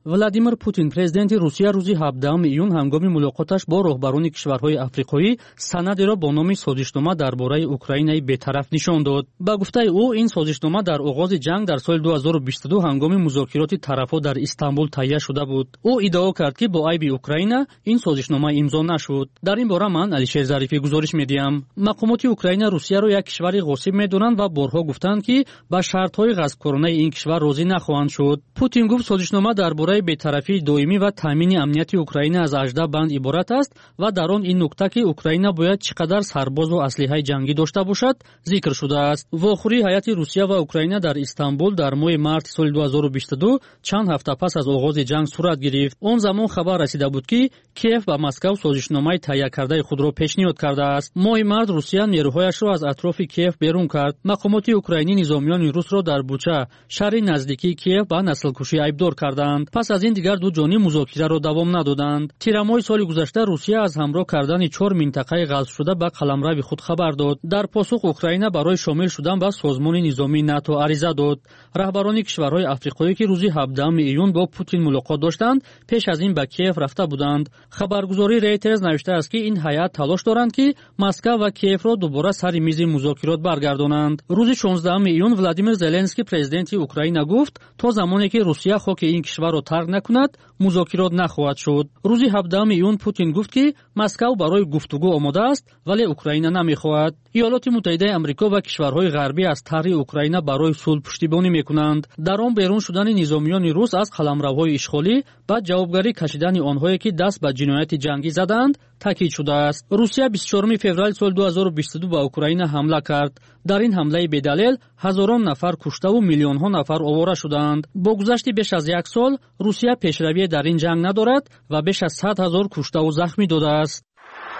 ولادیمیر پوتین президенти روسیه روزی 17 ایون هنگام ملاقاتش با رهبران کشورهای آفریقایی سندی را با نام سازشنامه درباره اوکراین بی‌طرف نشان داد. با گفته او این سازشنامه در آغاز جنگ در سال 2022 هنگام مذاکرات طرفها در استانبول تهیه شده بود. او ادعا کرد که با عیب اوکراین این سازشنامه امضا نشد. در این باره من علیشیر ظریفی گزارش میدیم. مقامات اوکراین روسیه را یک کشور غاصب میدونند و بارها گفتند که با شرط‌های غصب‌کارانه این کشور راضی نخواهند شد. پوتین گفت سازشنامه درباره بی‌طرفی دائمی و تامین امنیت اوکراین از 18 بند عبارت است و در آن این نکته که اوکراین باید چقدر سرباز و اسلحه جنگی داشته باشد ذکر شده است. واخوری هیئت روسیه و اوکراین در استانبول در ماه مارس سال 2022 چند هفته پس از آغاز جنگ صورت گرفت. آن زمان خبر رسیده بود که کیف و مسکو سازشنامه تهیه کرده خود را پیشنهاد کرده است. ماه مارس روسیه نیروهایش را از اطراف کیف بیرون کرد. مقامات اوکراینی نظامیان روس را در بوچا شهر نزدیکی کیف با نسل‌کشی ایبدار کردند. پس از این دیگر دو جانی مذاکره را دوام ندادند. تیرماه سال گذشته روسیه از همراه کردن 4 منطقه غصب شده به قلمرو خود خبر داد. در پاسخ اوکراین برای شامل شدن به سازمان نظامی ناتو عریضه داد. رهبران کشورهای آفریقایی که روزی 17 ایون با پوتین ملاقات داشتند پیش از این به کیف رفته بودند. خبرگزاری ریترز نوشته است که این هیئت تلاش دارند که مسکو و کیف را دوباره سر میز مذاکرات برگردانند. روز 16 ایون ولادیمیر زلنسکی президенти اوکراین گفت تا زمانی که روسیه خاک این کشور را ترک نکند مذاکرات نخواهد شد. روزی 17 ایون پوتین گفت که مسکو برای گفتگو آماده است ولی اوکراین نمیخواهد. ایالات متحده آمریکا و کشورهای غربی از طرح اوکراین برای صلح پشتیبانی میکنند. در آن بیرون شدن نظامیان روس از قلمروهای اشغالی و جوابگری کشیدن آنهایی که دست به جنایت جنگی زدند تاکید شده است. روسیه 24 فوریه سال 2022 به اوکراین حمله کرد. در این حمله بی‌دلیل هزاران نفر کشته و میلیون ها نفر آواره شدند. با گذشت بیش از یک سال روسیه پیشروی در این جنگ ندارد و بیش از 100,000 کشته و زخمی داده است.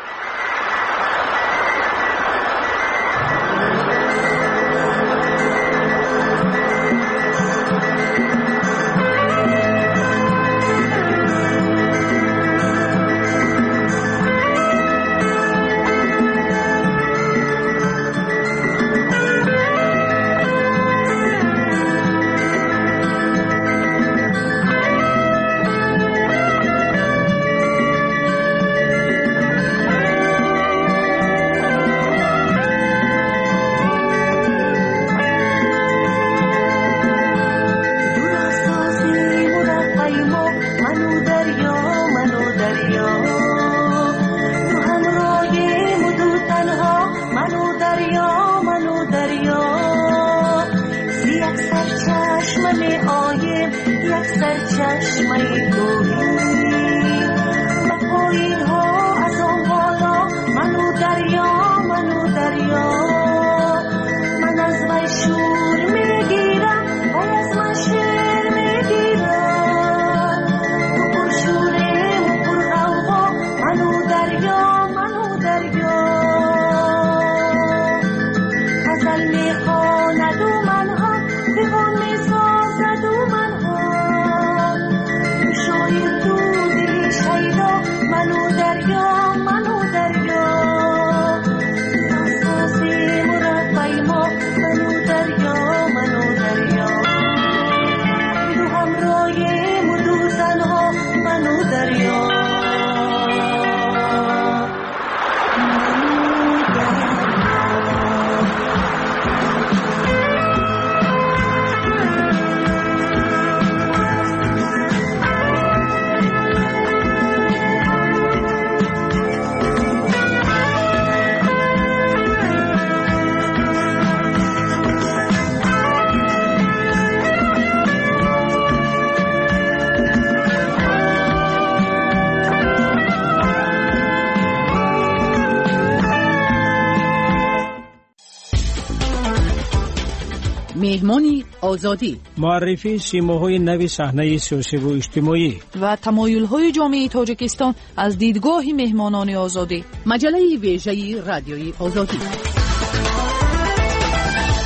مهمانی آزادی، معرفی سیماهای نوی صحنه سیاسی و اجتماعی و تمایل‌های جامعه تاجیکستان از دیدگاه مهمانان آزادی. مجله ویژه رادیوی آزادی.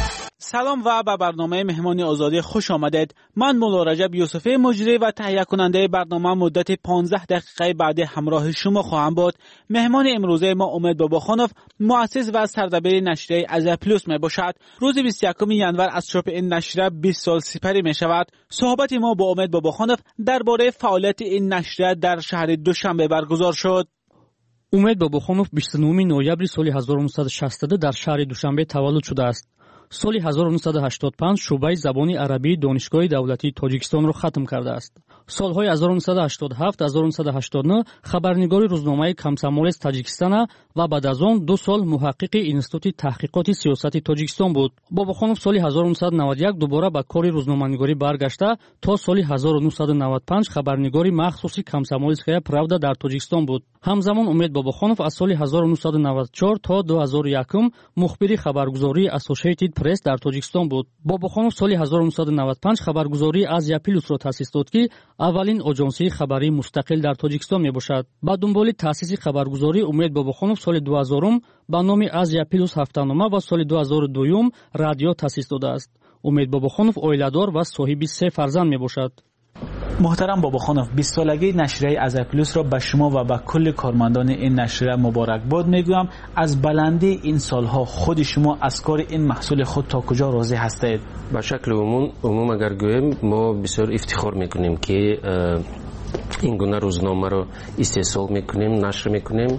سلام و به برنامه مهمان آزادی خوش آمدید. من مولا رجب یوسفی مجری و تهیه کننده برنامه مدت 15 دقیقه بعد همراه شما خواهم بود. مهمان امروزه ما امید باباخانوف مؤسس و سردبیر نشریه آزیا پلوس می باشد. روز 21 ژانویه از چاپ این نشریه 20 سال سپری می شود. صحبت ما با امید باباخانوف درباره فعالیت این نشریه در شهر دوشنبه برگزار شد. امید باباخانوف 29 نوامبر سال 1962 در شهر دوشنبه تولد شده است. سال 1985 شعبه زبان عربی دانشگاه دولتی تاجیکستان را ختم کرده است. سالهای 1987 1989 خبرنگار روزنامه کمسمول تاجیکستان و بعد از آن 2 سال محقق اینستیتوت تحقیقات سیاسی تاجیکستان بود. باباخانوف سال 1991 دوباره به کار روزنامه‌نگاری برگشته تا سال 1995 خبرنگار مخصوصی کمسمولسکایا پراودا در تاجیکستان بود. همزمان امید باباخانوف از سال 1994 تا 2001 مخبر خبرگزاری اسوسییتد پرس در تاجیکستان بود. باباخانوف سال 1995 خبرگزاری آزیا پلوس را تأسیس داد که اولین آژانسی خبری مستقل در تاجیکستان می باشد. با دنبال تأسیس خبرگزاری امید باباخانوف سال 2000 با نام آزیا پلوس هفته‌نامه و سال 2002 رادیو تأسیس داده است. امید باباخانوف عائله‌دار و صاحب 3 فرزند می باشد. محترم باباخانوف، 20 سالگی نشریه آزیا پلوس را به شما و به کل کارمندان این نشریه مبارک باد میگویم. از بلندی این سالها خود شما از کار این محصول خود تا کجا راضی هستید؟ به شکل عموم اگر گویم ما بسیار افتخار میکنیم که این گونه روزنامه را استحصال میکنیم، نشر میکنیم.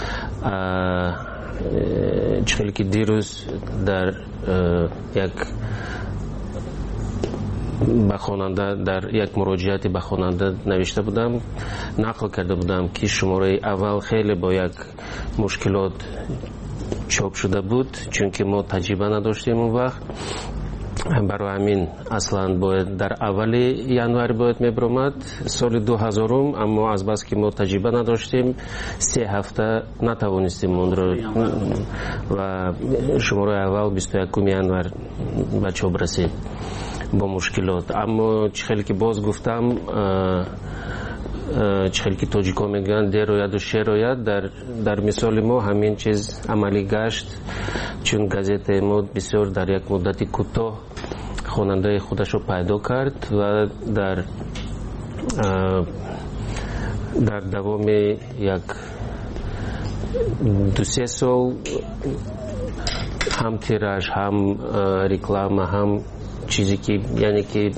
چخیلی که دیروز در یک به خواننده در یک مراجعاتی به خواننده نوشته بودم، نقل کرده بودم که شماره اول خیلی با یک مشکلات چاپ شده بود چون که ما تجربه نداشتیم اون وقت. برای همین اصلا باید در اول ژانویه باید میبرامد سال 2000 اما از بس که ما تجربه نداشتیم 3 هفته نتوانستیم اون رو و شماره اول 21 ژانویه به چاپ رسید با مشکلات. اما خیلی که باز گفتم خیلی که تاجیکا میگن دیر آید و شیر آید، در مثال ما همین چیز عملی گشت چون گازت ما بسیار در یک مدت کوتاه خواننده خودش رو پیدا کرد و در دوام یک 2-3 سال هم تیراژ هم رکلام هم چیزی که یعنی که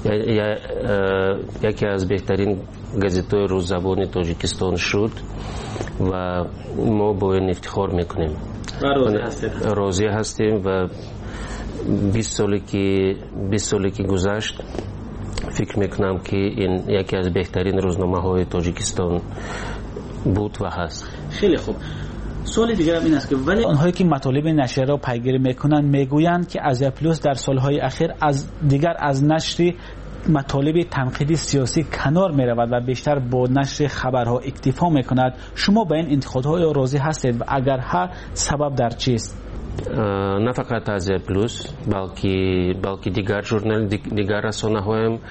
یکی از بهترین گازت‌های روززبان تاجیکستان شد و ما با این افتخار میکنیم. راضی هستیم و 20 سالی که گذشت فکر میکنم که این یکی از بهترین روزنامه‌های تاجیکستان بود و هست. خیلی خوب. سوال دیگر هم این است که ولی آنهایی که مطالب نشریه را پیگیری میکنند میگویند که آزیا پلوس در سالهای اخیر از نشر مطالب تنقیدی سیاسی کنار می رود و بیشتر با نشر خبرها اکتفا میکند. شما به این انتقادهای راضی هستید و اگر ها سبب در چیست؟ نه فقط آزیا پلوس بلکه دیگر ژورنال دیگر رسانه‌ها هم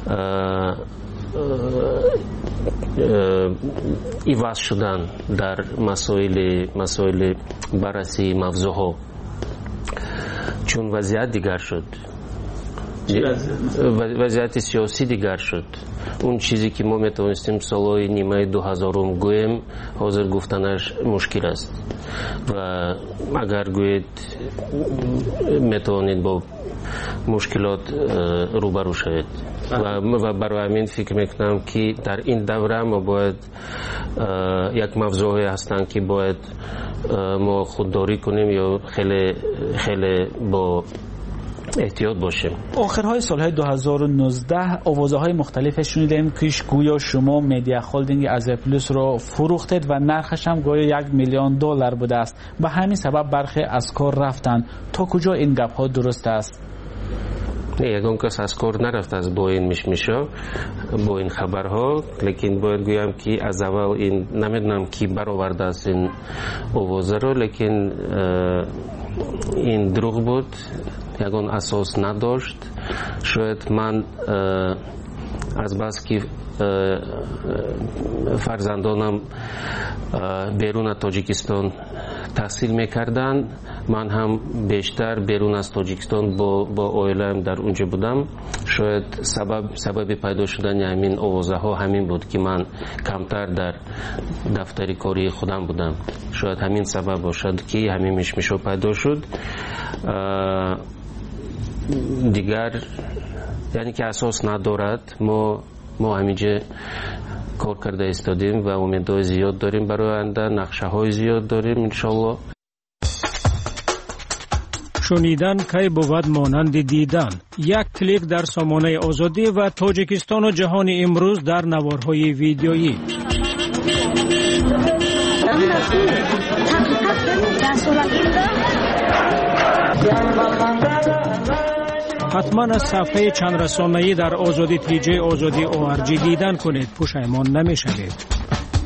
ایواز شدن در مسائل بررسی موضوعها چون وضعیت دیگر شد، وضعیت سیاسی دیگر شد. اون چیزی که ما میتونستیم سالهای نیمه 2000 گویم حاضر گفتنش مشکل است و اگر گوید میتونید با مشکلات روبرو شوید و برای همین فکر میکنم که در این دوره ما باید یک موضوعی هستن که باید ما خودداری کنیم یا خیلی با احتیاط باشیم. آخرهای سالهای 2019 آوازهای مختلف شنیدیم که گویا شما مدیا هولدینگ آزیا پلوس رو فروختید و نرخش هم گویا $1 میلیون بوده است. به همین سبب برخی از کار رفتند. تا کجا این گپ ها درست است؟ یگان کس از کار نرفت از با این مشمشا با این خبرها، لیکن باید گویم که از اول این نمیدونم کی برآورده است این آوازه رو، لیکن این دروغ بود، یگان اساس نداشت. شاید من از بس که فرزندانم بیرون تاجیکستان تحصیل میکردن من هم بیشتر بیرون از تاجیکستان با اویلایم در اونجا بودم. شاید سبب پیدا شدن همین آوازه ها همین بود که من کمتر در دفتر کاری خودم بودم. شاید همین سبب باشد که همین مشمشو پیدا شد. دیگر یعنی که اساس ندارد. ما همینجا کار کرده استادیم و امیدهای زیاد داریم برای آینده، نقشه های زیاد داریم انشالله. شنیدن کی بود مانند دیدن. یک کلیک در سامانه آزادی و تاجیکستان و جهان امروز در نوارهای ویدیویی. حتما از صفحه چند رسانه‌ای در آزادی تیجی آزادی ORG دیدن کنید، پشیمان نمی‌شوید.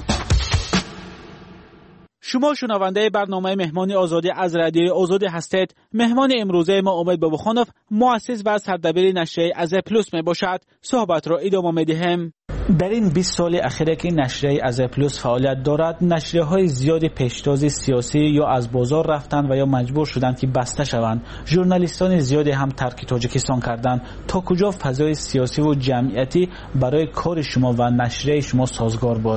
شما شنونده برنامه مهمانی آزادی از رادیو آزادی هستید. مهمان امروزه ما امید باباخانوف، مؤسس و سردبیر نشریه از پلوس می باشد. صحبت را ادامه می‌دهیم. در این 20 سال اخیر که نشریه از پلوس فعالیت دارد، نشریه‌های زیادی پیشتاز سیاسی یا از بازار رفتند و یا مجبور شدند که بسته شوند. ژورنالیستان زیادی هم ترک تاجیکستان کردند. تا کجا فضای سیاسی و جمعیتی برای کار شما و نشریه شما سازگار بود؟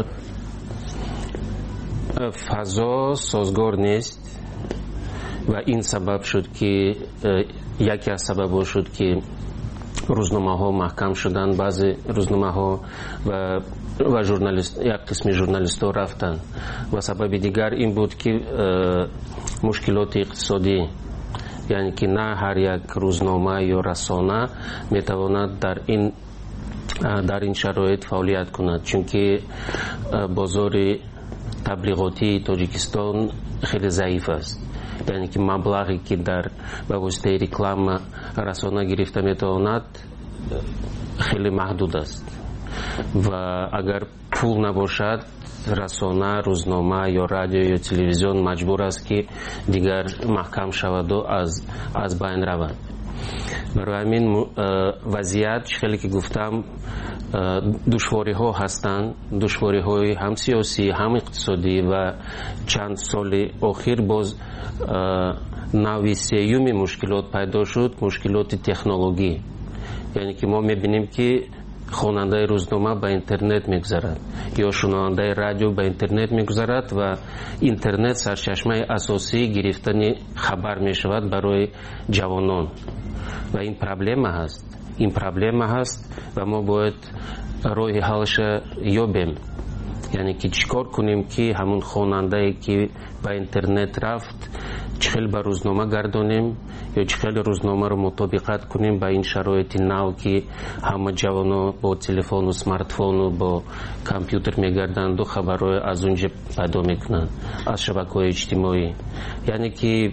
فضا سازگار نیست و این سبب شد که یکی از سبب شد که روزنامه ها محکم شدن. بعضی روزنامه ها و ژورنالیست، یک قسم ژورنالیست ها رفتن و سبب دیگر این بود که مشکلات اقتصادی، یعنی که نه هر یک روزنامه یا رسانه میتواند در این شرایط فعالیت کند، چون که بازار تبلیغاتی تاجیکستان خیلی ضعیف است. یعنی که مبلغی که در به واسطه رکلام رسانه گرفته میتواند خیلی محدود است و اگر پول نباشد رسانه، روزنامه یا رادیو یا تلویزیون مجبور است که دیگر محکم شود و از بین رود. برای همین وضعیت خیلی که گفتم دشواری ها هستند، دشواری های هم سیاسی هم اقتصادی و چند سال اخیر باز نوع سیوم مشکلات پیدا شد، مشکلات تکنولوژی. یعنی که ما میبینیم که خواننده روزنامه به اینترنت میگذرد یا شنونده رادیو به اینترنت میگذرد و اینترنت سرچشمه اساسی گرفتن خبر میشود برای جوانان و این پرابلم هست و ما باید راه حلش یابیم. یعنی که چیکار کنیم که همون خواننده که به اینترنت رفت چخیل به روزنامه گردانیم یا چخیل روزنامه رو مطابقت کنیم به این شرایط نو که همه جوانا با تلفن و سمارتفون و با کامپیوتر میگردند و خبرهای از اونجا پیدا میکنند از شبکه‌های اجتماعی. یعنی که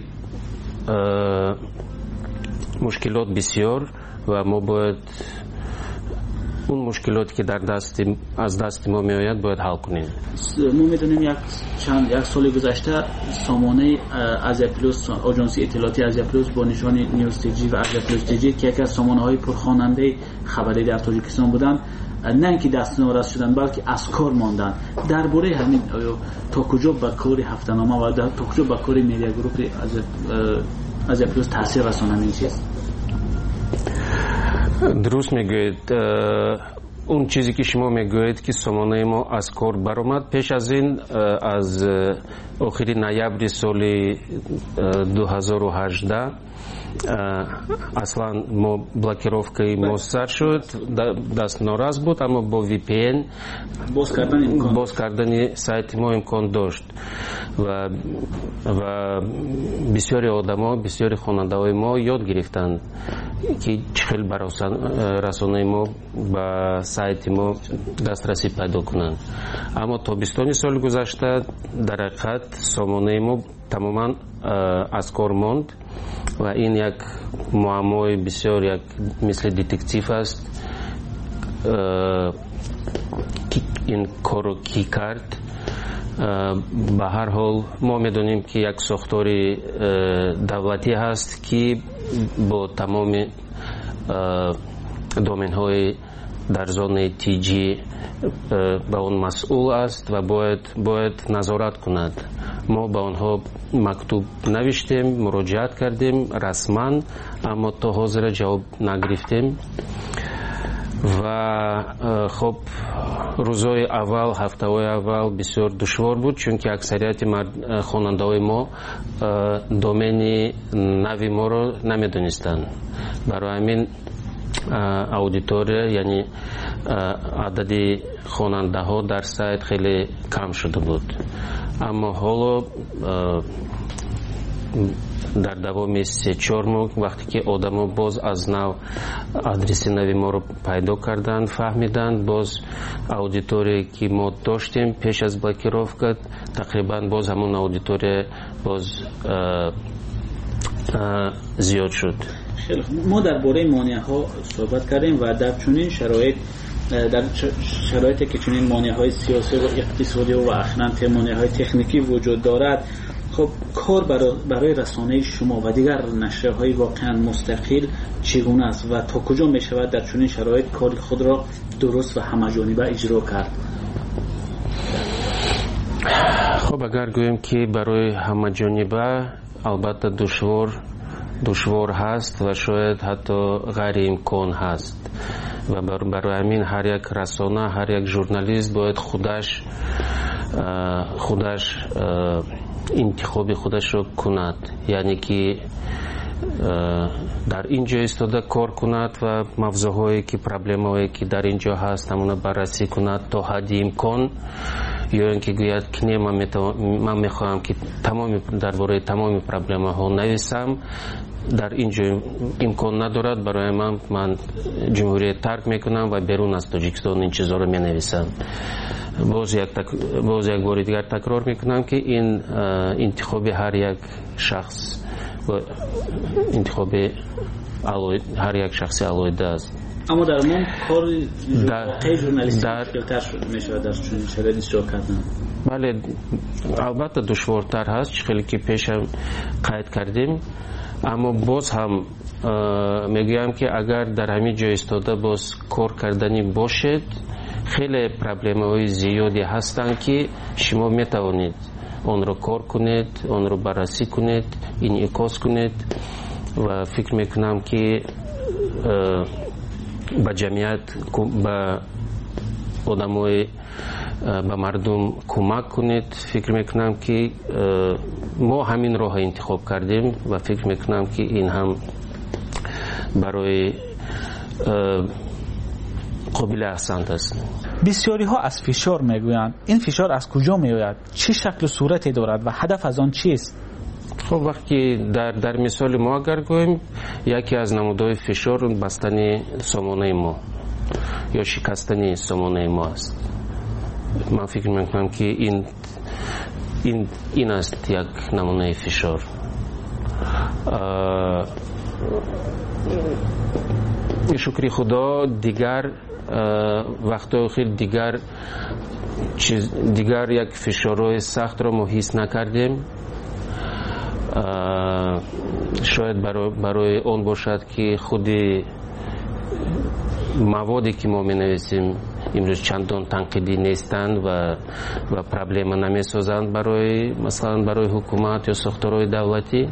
مشکلات بسیار و ما باید اون مشکلاتی که از دست ما میآید باید حل کنیم. ما میدونیم یک سال گذشته سامانه از پلوس، آژانس اطلاعاتی از پلوس با نشان نیوز تیجی و از پلوس تیجی که یکی از سامانه های پرخواننده خبری در تاجیکستان بودند، نه اینکه دست ناراض شدن بلکه از کار ماندن. درباره همین تا کجا به کار هفته‌نامه و تا کجا به کار میدیا گروپ از پلوس تاثیر رسانند این چیز؟ درست میگوید. اون چیزی که شما میگوید که سامانه ما از کار برآمد پیش از این، از آخر نوامبر سال 2018 اصلا ما بلاکировкой ما سر شد، دست ناراض بود، اما با VPN باز کردن سایت ما امکان داشت و بسیاری آدما، بسیاری خواننده‌های ما یاد گرفتند که چخیل برای رسانه ما به سایت ما دسترسی پیدا کنند. اما تابستان سال گذشته در حقیقت سامانه ما تماما از کار ماند و این یک معمای بسیار یک مثل دتکتیو است. این کارو کی کرد؟ به هر حال ما میدونیم که یک ساختار دولتی هست که با تمام دومین های در زون تیجی به اون مسئول است و باید نظارت کند. ما به آنها مکتوب نوشتیم، مراجعت کردیم رسما، اما تا حاضر جواب نگرفتیم. و خب روزهای اول، هفته‌های اول بسیار دشوار بود، چون که اکثریت خواننده‌های ما دومین نوی ما رو نمیدونستند. برای همین اودیتوری، یعنی عدد خواننده ها در سایت خیلی کم شده بود. اما حالا در دوام 3-4 ماه وقتی که آدم باز از نو آدرس نوی ما رو پیدا کردن، فهمیدن، باز اودیتوری که ما داشتیم پیش از بلاکировка تقریبا باز همون اودیتوری باز زیاد شد. ما درباره مانع ها صحبت کردیم و در چنین شرایط، در شرایطی که چنین مانع های سیاسی و اقتصادی و اخلاقی مانع های تکنیکی وجود دارد، خب کار برای رسانه شما و دیگر نشریه‌های واقعا مستقل چگونه است و تا کجا می شود در چنین شرایط کار خود را درست و همه‌جانبه اجرا کرد؟ خب اگر گوییم که برای همه‌جانبه البته دشوار هست و شاید حتی غیر امکان هست و برای همین هر یک رسانه، هر یک ژورنالیست باید خودش انتخاب خودش رو کند، یعنی که در اینجا ایستاده کار کند و موضوعهایی که پرابلم‌هایی که در اینجا هست همون بررسی کند تا حد امکان، یا اینکه گوید که نه من میخواهم که درباره تمام پرابلم‌ها نویسم، در اینجا امکان ندارد، برای من جمهوریت ترک میکنم و بیرون از تاجیکستان این چیزا رو مینویسم. باز یک بار دیگر تکرار میکنم که این انتخاب هر یک شخص و انتخاب هر یک شخص علیحده است. اما در من کار ژورنالیستی مشکل‌تر شده میشه در چنین شرایطی اجرا کردن. بله البته دشوارتر هست، خیلی که پیش هم قید کردیم، اما باز هم میگویم که اگر در همین جای ایستاده باز کار کردنی باشد، خیلی پرابلم‌های زیادی هستند که شما میتوانید آن را کار کنید، آن را بررسی کنید، انعکاس کنید و فکر میکنم که به جمعیت، به آدمای، به مردم کمک کنید. فکر میکنم که ما همین راه انتخاب کردیم و فکر میکنم که این هم برای قابل احسنت است. بسیاری ها از فشار میگویند. این فشار از کجا میآید؟ چه شکل و صورتی دارد و هدف از آن چیست؟ خب وقتی در مثال ما اگر گوییم، یکی از نمودهای فشار بستن سامانه ما یا شکستن سامانه ما است. من فکر میکنم که این است یک نمونه فشار. شکر خدا دیگر وقت خیلی دیگر یک فشارهای سخت را ما حس نکردیم. شاید برای اون باشد که خود موادی که ما می نویسیم امروز چندان تنقیدی نیستند و پرابلم نمی سازند مثلا برای حکومت یا ساختارهای دولتی.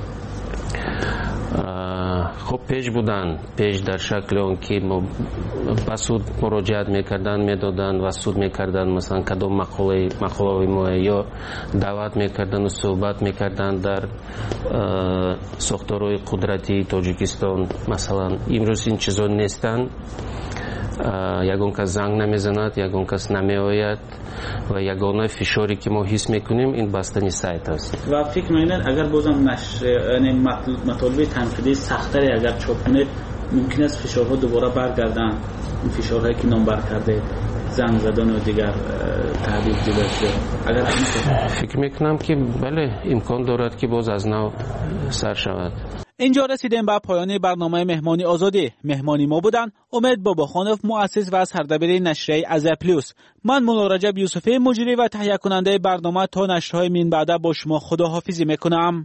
خب پیش در شکل اون که ما بسود مراجعت میکردن، میدادن و سود میکردن، مثلا کدام مقاله ما یا دعوت میکردن و صحبت میکردن در ساختارهای قدرتی تاجیکستان. مثلا امروز این چیزا نیستن، یگان کس زنگ نمیزند، یگان کس نمیآید و یگانه فشاری که ما حس میکنیم این بستنی سایت است. و فکر میکنید اگر بازم یعنی مطالب تنقیدی سخت‌تری اگر چاپ کنید، ممکن است فشارها دوباره برگردن، این فشارهایی که نامبر کرده، زنگ زدن و دیگر تعبیر دیگر. اگر فکر میکنم که بله امکان دارد که باز از نو سر شود. اینجا رسیدیم به پایان برنامه مهمانی آزادی. مهمانی ما بودن امید باباخانوف، مؤسس و سردبیر نشریه ازر پلوس. من مولا رجب یوسفی، مجری و تهیه کننده برنامه، تا نشرهای من بعد با شما خداحافظی میکنم.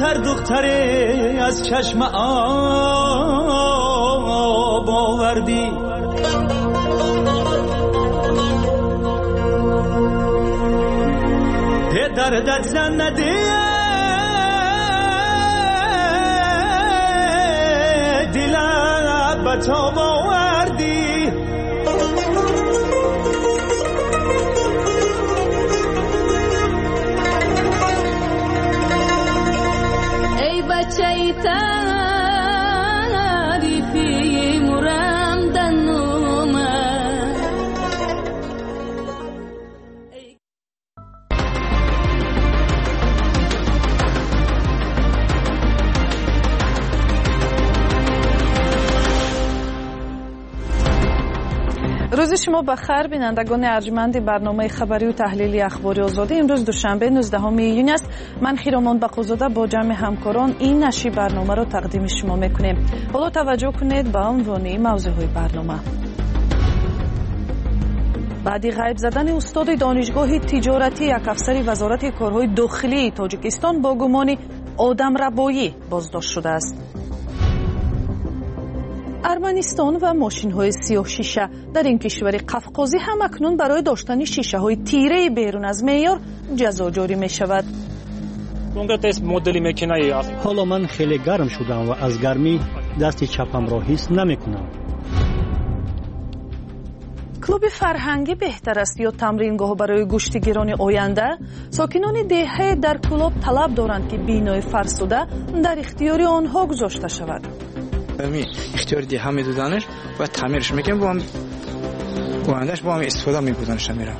سر دختره از چشم آب آوردی دردت زن نده دلم بتاب آوردی ای بچه ای تعریفی مرم دنومه روز شما بخیر بینندگان ارجمند برنامه خبری و تحلیلی اخباری آزادی. امروز دوشنبه 19 ایون است. من خیرامان بقوزاده با جمع همکاران این نشی برنامه را تقدیم شما میکنیم. حالا توجه کنید به عنوان موضوعهای برنامه. بعد غیب زدن استاد دانشگاه تجارتی یک افسر وزارت کارهای داخلی تاجیکستان با گمان آدمربایی بازداشت شده است. ارمنستان و ماشین‌های سیاه شیشه در این کشور قفقازی هم اکنون برای داشتن شیشه‌های تیره بیرون از معیار جزا جاری می‌شود. حالا من خیلی گرم شدم و از گرمی دست چپم را حس نمی‌کنم. کلوب فرهنگی بهتر است یا تمرینگاه برای گشتیگیران آینده؟ ساکنان دهه در کلوب طلب دارند که بینای فرسوده در اختیار آنها گذاشته شود. اختیار دیگه هم میدادنش و تعمیرش میکنم با هم گوهندش با هم استفاده میبودنش میرم.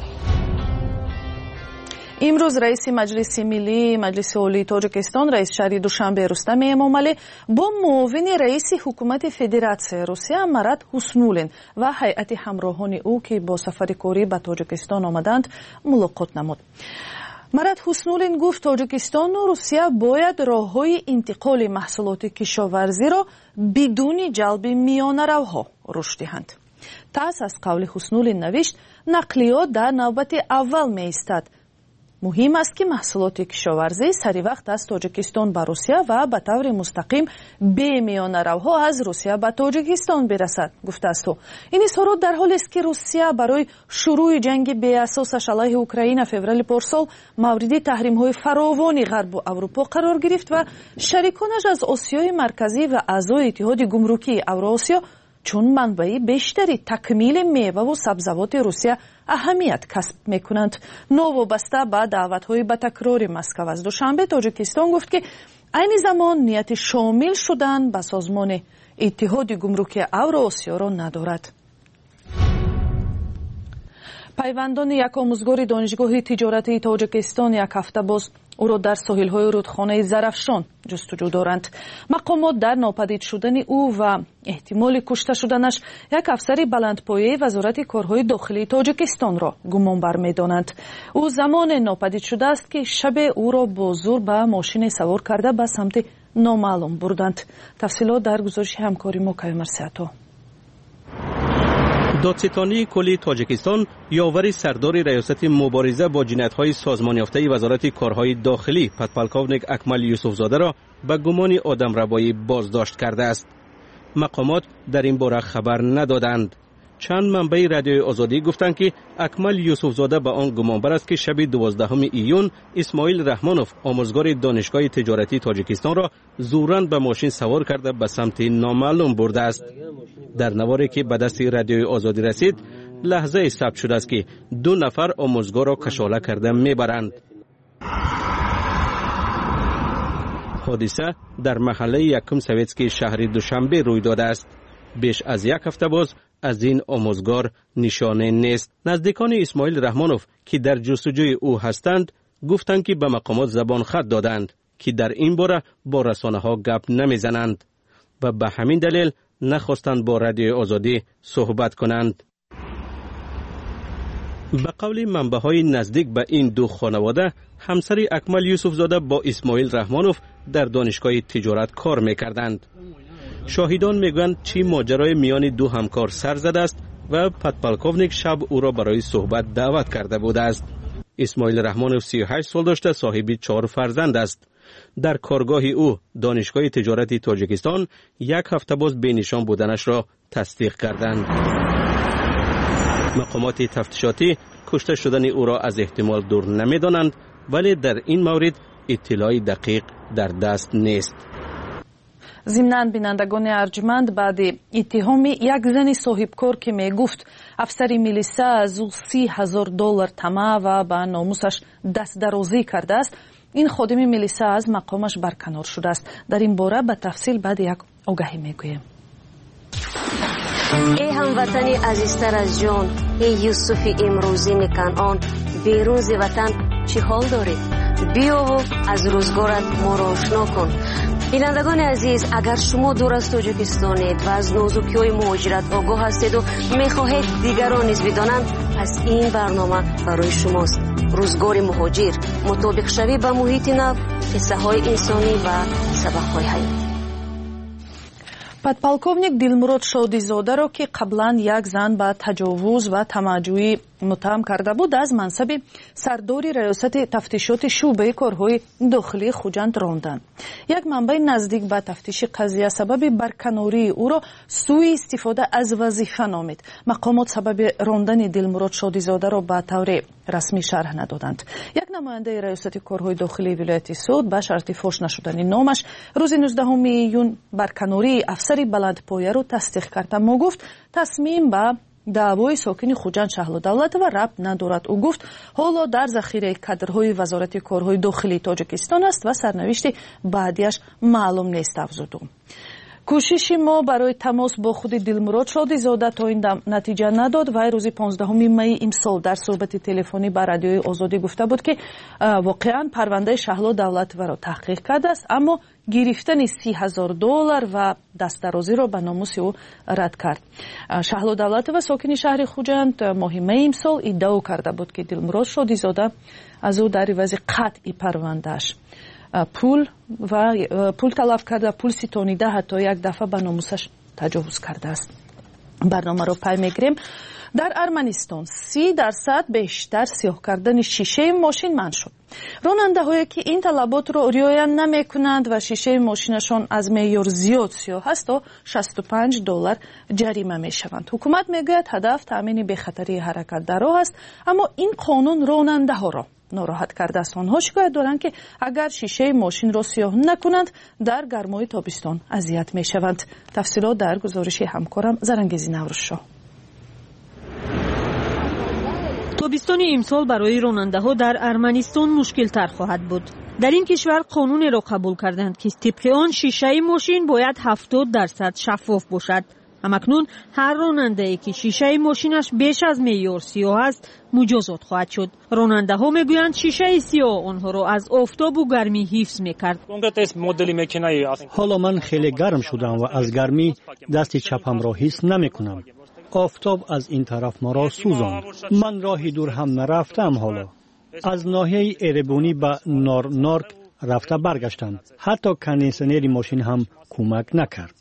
امروز رئیس مجلس ملی مجلس عالی تاجیکستان رئیس شهری دوشنبه رستم امامعلی با معاون رئیس حکومت فدراسیای روسیه مراد حسنولین و هیئت همراهان او که با سفر کاری به تاجیکستان آمدند ملاقات نمود. مراد حسنولین گفت تاجیکستان و روسیه باید راه‌های انتقال محصولات کشاورزی را بدون جلب میانه‌روها رشد دهند. تاس از قول حسنولین نوشت نقلیات در نوبت اول می ایستد. مهم است که محصولات کشاورزی سری وقت از تاجیکستان به روسیه و به طور مستقیم به میانه‌روها از روسیه به تاجیکستان برسد گفته است. این اظهارات در حالی است که روسیه برای شروع جنگ بی اساسش علیه اوکراین فوریه پارسال مورد تحریم‌های فراوان غرب و اروپا قرار گرفت و شریکانش از آسیای مرکزی و اعضای اتحاد گمرکی اوراسیا چون منبع بیشتری تکمیل میوه و سبزیجات روسیه اهمیت کسب میکنند. نوابسته به دعوت‌های به تکرار مسکو از دوشنبه تاجیکستان گفت که عین زمان نیت شامل شدن به سازمان اتحاد گمرکی اوراسیا را ندارد. پیوندان یک آموزگار دانشگاه تجارتی تاجیکستان یک هفته باز او را در ساحل‌های رودخانه زرافشان جستجو دارند. مقامات در ناپدید شدن او و احتمال کشته شدنش یک افسر بلندپایه وزارت کارهای داخلی تاجیکستان را گمان بر می‌دانند. او زمان ناپدید شده است که شب او را با زور به ماشین سوار کرده به سمت نامعلوم بردند. تفصیلات در گزارش همکاری ما مرسیاتو. دادستانی کلی تاجیکستان یاور سردار ریاست مبارزه با جنایت‌های سازمان یافته وزارت کارهای داخلی پدپالکاونیک اکمل یوسفزاده را به گمان آدمربایی بازداشت کرده است. مقامات در این باره خبر ندادند. چند منبع رادیوی آزادی گفتند که اکمل یوسفزاده به آن گمانبر است که شب 12 ایون اسماعیل رحمانوف آموزگار دانشگاه تجارتی تاجیکستان را زوراً به ماشین سوار کرده به سمت نامعلوم برده است. در نواری که به دست رادیوی آزادی رسید لحظه ثبت شده است که 2 نفر آموزگار را کشاله کرده میبرند. حادثه در محله یکم سویتسکی شهر دوشنبه روی داده است. بیش از یک هفته باز از این آموزگار نشانه نیست. نزدیکان اسماعیل رحمانوف که در جستجوی او هستند گفتند که به مقامات زبان خط دادند که در این باره با رسانه ها گپ نمیزنند و به همین دلیل نخواستند با رادیوی آزادی صحبت کنند. به قول منبع‌های نزدیک به این 2 خانواده، همسر اکمل یوسفزاده با اسماعیل رحمانوف در دانشگاه تجارت کار میکردند. شاهدان میگویند چی ماجرای میان 2 همکار سر زده است و پدپالکاونیک شب او را برای صحبت دعوت کرده بوده است. اسماعیل رحمانوف 38 سال داشته، صاحب 4 فرزند است. در کارگاه او دانشگاه تجارت تاجیکستان یک هفته باز بینشان بودنش را تصدیق کردند. مقامات تفتیشاتی کشته شدن او را از احتمال دور نمی‌دانند، ولی در این مورد اطلاعی دقیق در دست نیست. ضمناً بینندگان ارجمند بعد اتهام یک زن صاحبکار که میگفت افسر میلیسا از او $30,000 طمع و به ناموسش دست درازی کرده است، این خادم میلیسا از مقامش برکنار شده است. در این باره به تفصیل بعد یک آگهی میگویم. ای هموطنی عزیزتر از جان، ای یوسف امروزین کنعان، بیرون ز وطن چه حال دارید؟ بیا و از روزگارت ما را آشنا کن. بینندگان عزیز، اگر شما دور از تاجیکستانید و از نازکی‌های مهاجرت آگاه هستید و می‌خواهید دیگران نیز بدانند، پس این برنامه برای شماست. روزگار مهاجر، مطابق شوی به محیط نو، قصه‌های انسانی و سبق‌های حیاتی. подполковник Дилмурод Шодизодаро ки қаблан як зан ба таҷовуз ва тамаҷҷӯӣ муттаҳам карда буд, аз мансаби сардори раёсати тафтишоти шӯъбаи корҳои дохилии Хуҷанд ронданд. Як манбаи наздик ба тафтиши қазия сабаби барканории ӯро сӯи истифода аз вазифа номид. мақомот сабаби рондани Дилмурод Шодизодаро ба таври расмӣ шарҳ надоданд. Як намояндаи раёсати корҳои дохилии вилояти Суд ба шарти фош нашудани номаш рӯзи 19 июн барканории афсари баландпояро тасдиқ карда мо гуфт тасмим ба даъвои сокини Хуҷанд Шаҳлудавлатова рабт надорад. ӯ гуфт ҳоло дар захираи кадрҳои вазорати корҳои дохилии Тоҷикистон аст ва сарнавишти баъдиаш маълум нест, афзуд ӯ. кӯшиши мо барои тамос бо худи Дилмурод Шодизода то ин дам натиҷа надод. вай рӯзи 15 майи имсол дар суҳбати телефонӣ ба радиои Озодӣ гуфта буд ки воқеан парвандаи Шаҳло Давлатоваро таҳқиқ кардааст, аммо гирифтани $30,000 ва дастдарозиро ба номуси ӯ рад кард. Шаҳло Давлатова сокини шаҳри Хуҷанд моҳи майи имсол иддао карда буд ки Дилмурод Шодизода аз ӯ дар ивази қатъи парвандааш пул талаб карда, пул ситонида, ҳатто як дафъа ба номусаш таҷовуз кардааст. барномаро пай мегирем. дар Арманистон 30% бештар сиёҳ кардани шишаи мошин манъ шуд. ронандаҳое ки ин талаботро риоя намекунанд ва шишаи мошинашон аз меъёр зиёд сиёҳ аст, то $65 ҷарима мешаванд. ҳукумат мегӯяд ҳадаф таъмини бехатарии ҳаракат дар роҳ аст, аммо ин қонун ронандаҳоро ناراحت کرده است. آنها شکایت دارند که اگر شیشه ماشین را سیاه نکنند در گرمای تابستان اذیت می شوند. تفصیلات در گزارش همکارم زرنگیزی نوروزشاه. تابستان امسال برای راننده‌ها در ارمنستان مشکل تر خواهد بود. در این کشور قانون را قبول کردند که طبق آن شیشه ماشین باید 70% شفاف باشد. همکنون هر راننده‌ای که شیشه ماشینش بیش از معیار سیاه است مجازات خواهد شد. راننده‌ها میگویند شیشه سیاه آنها را از آفتاب و گرمی حفظ می‌کرد. حالا من خیلی گرم شدم و از گرمی دست چپم را حس نمی‌کنم. آفتاب از این طرف ما را سوزاند. من راهی دور هم نرفتم. حالا از ناحیه ایربونی به نارنارک رفته برگشتم. حتی کندیشنر ماشین هم کمک نکرد.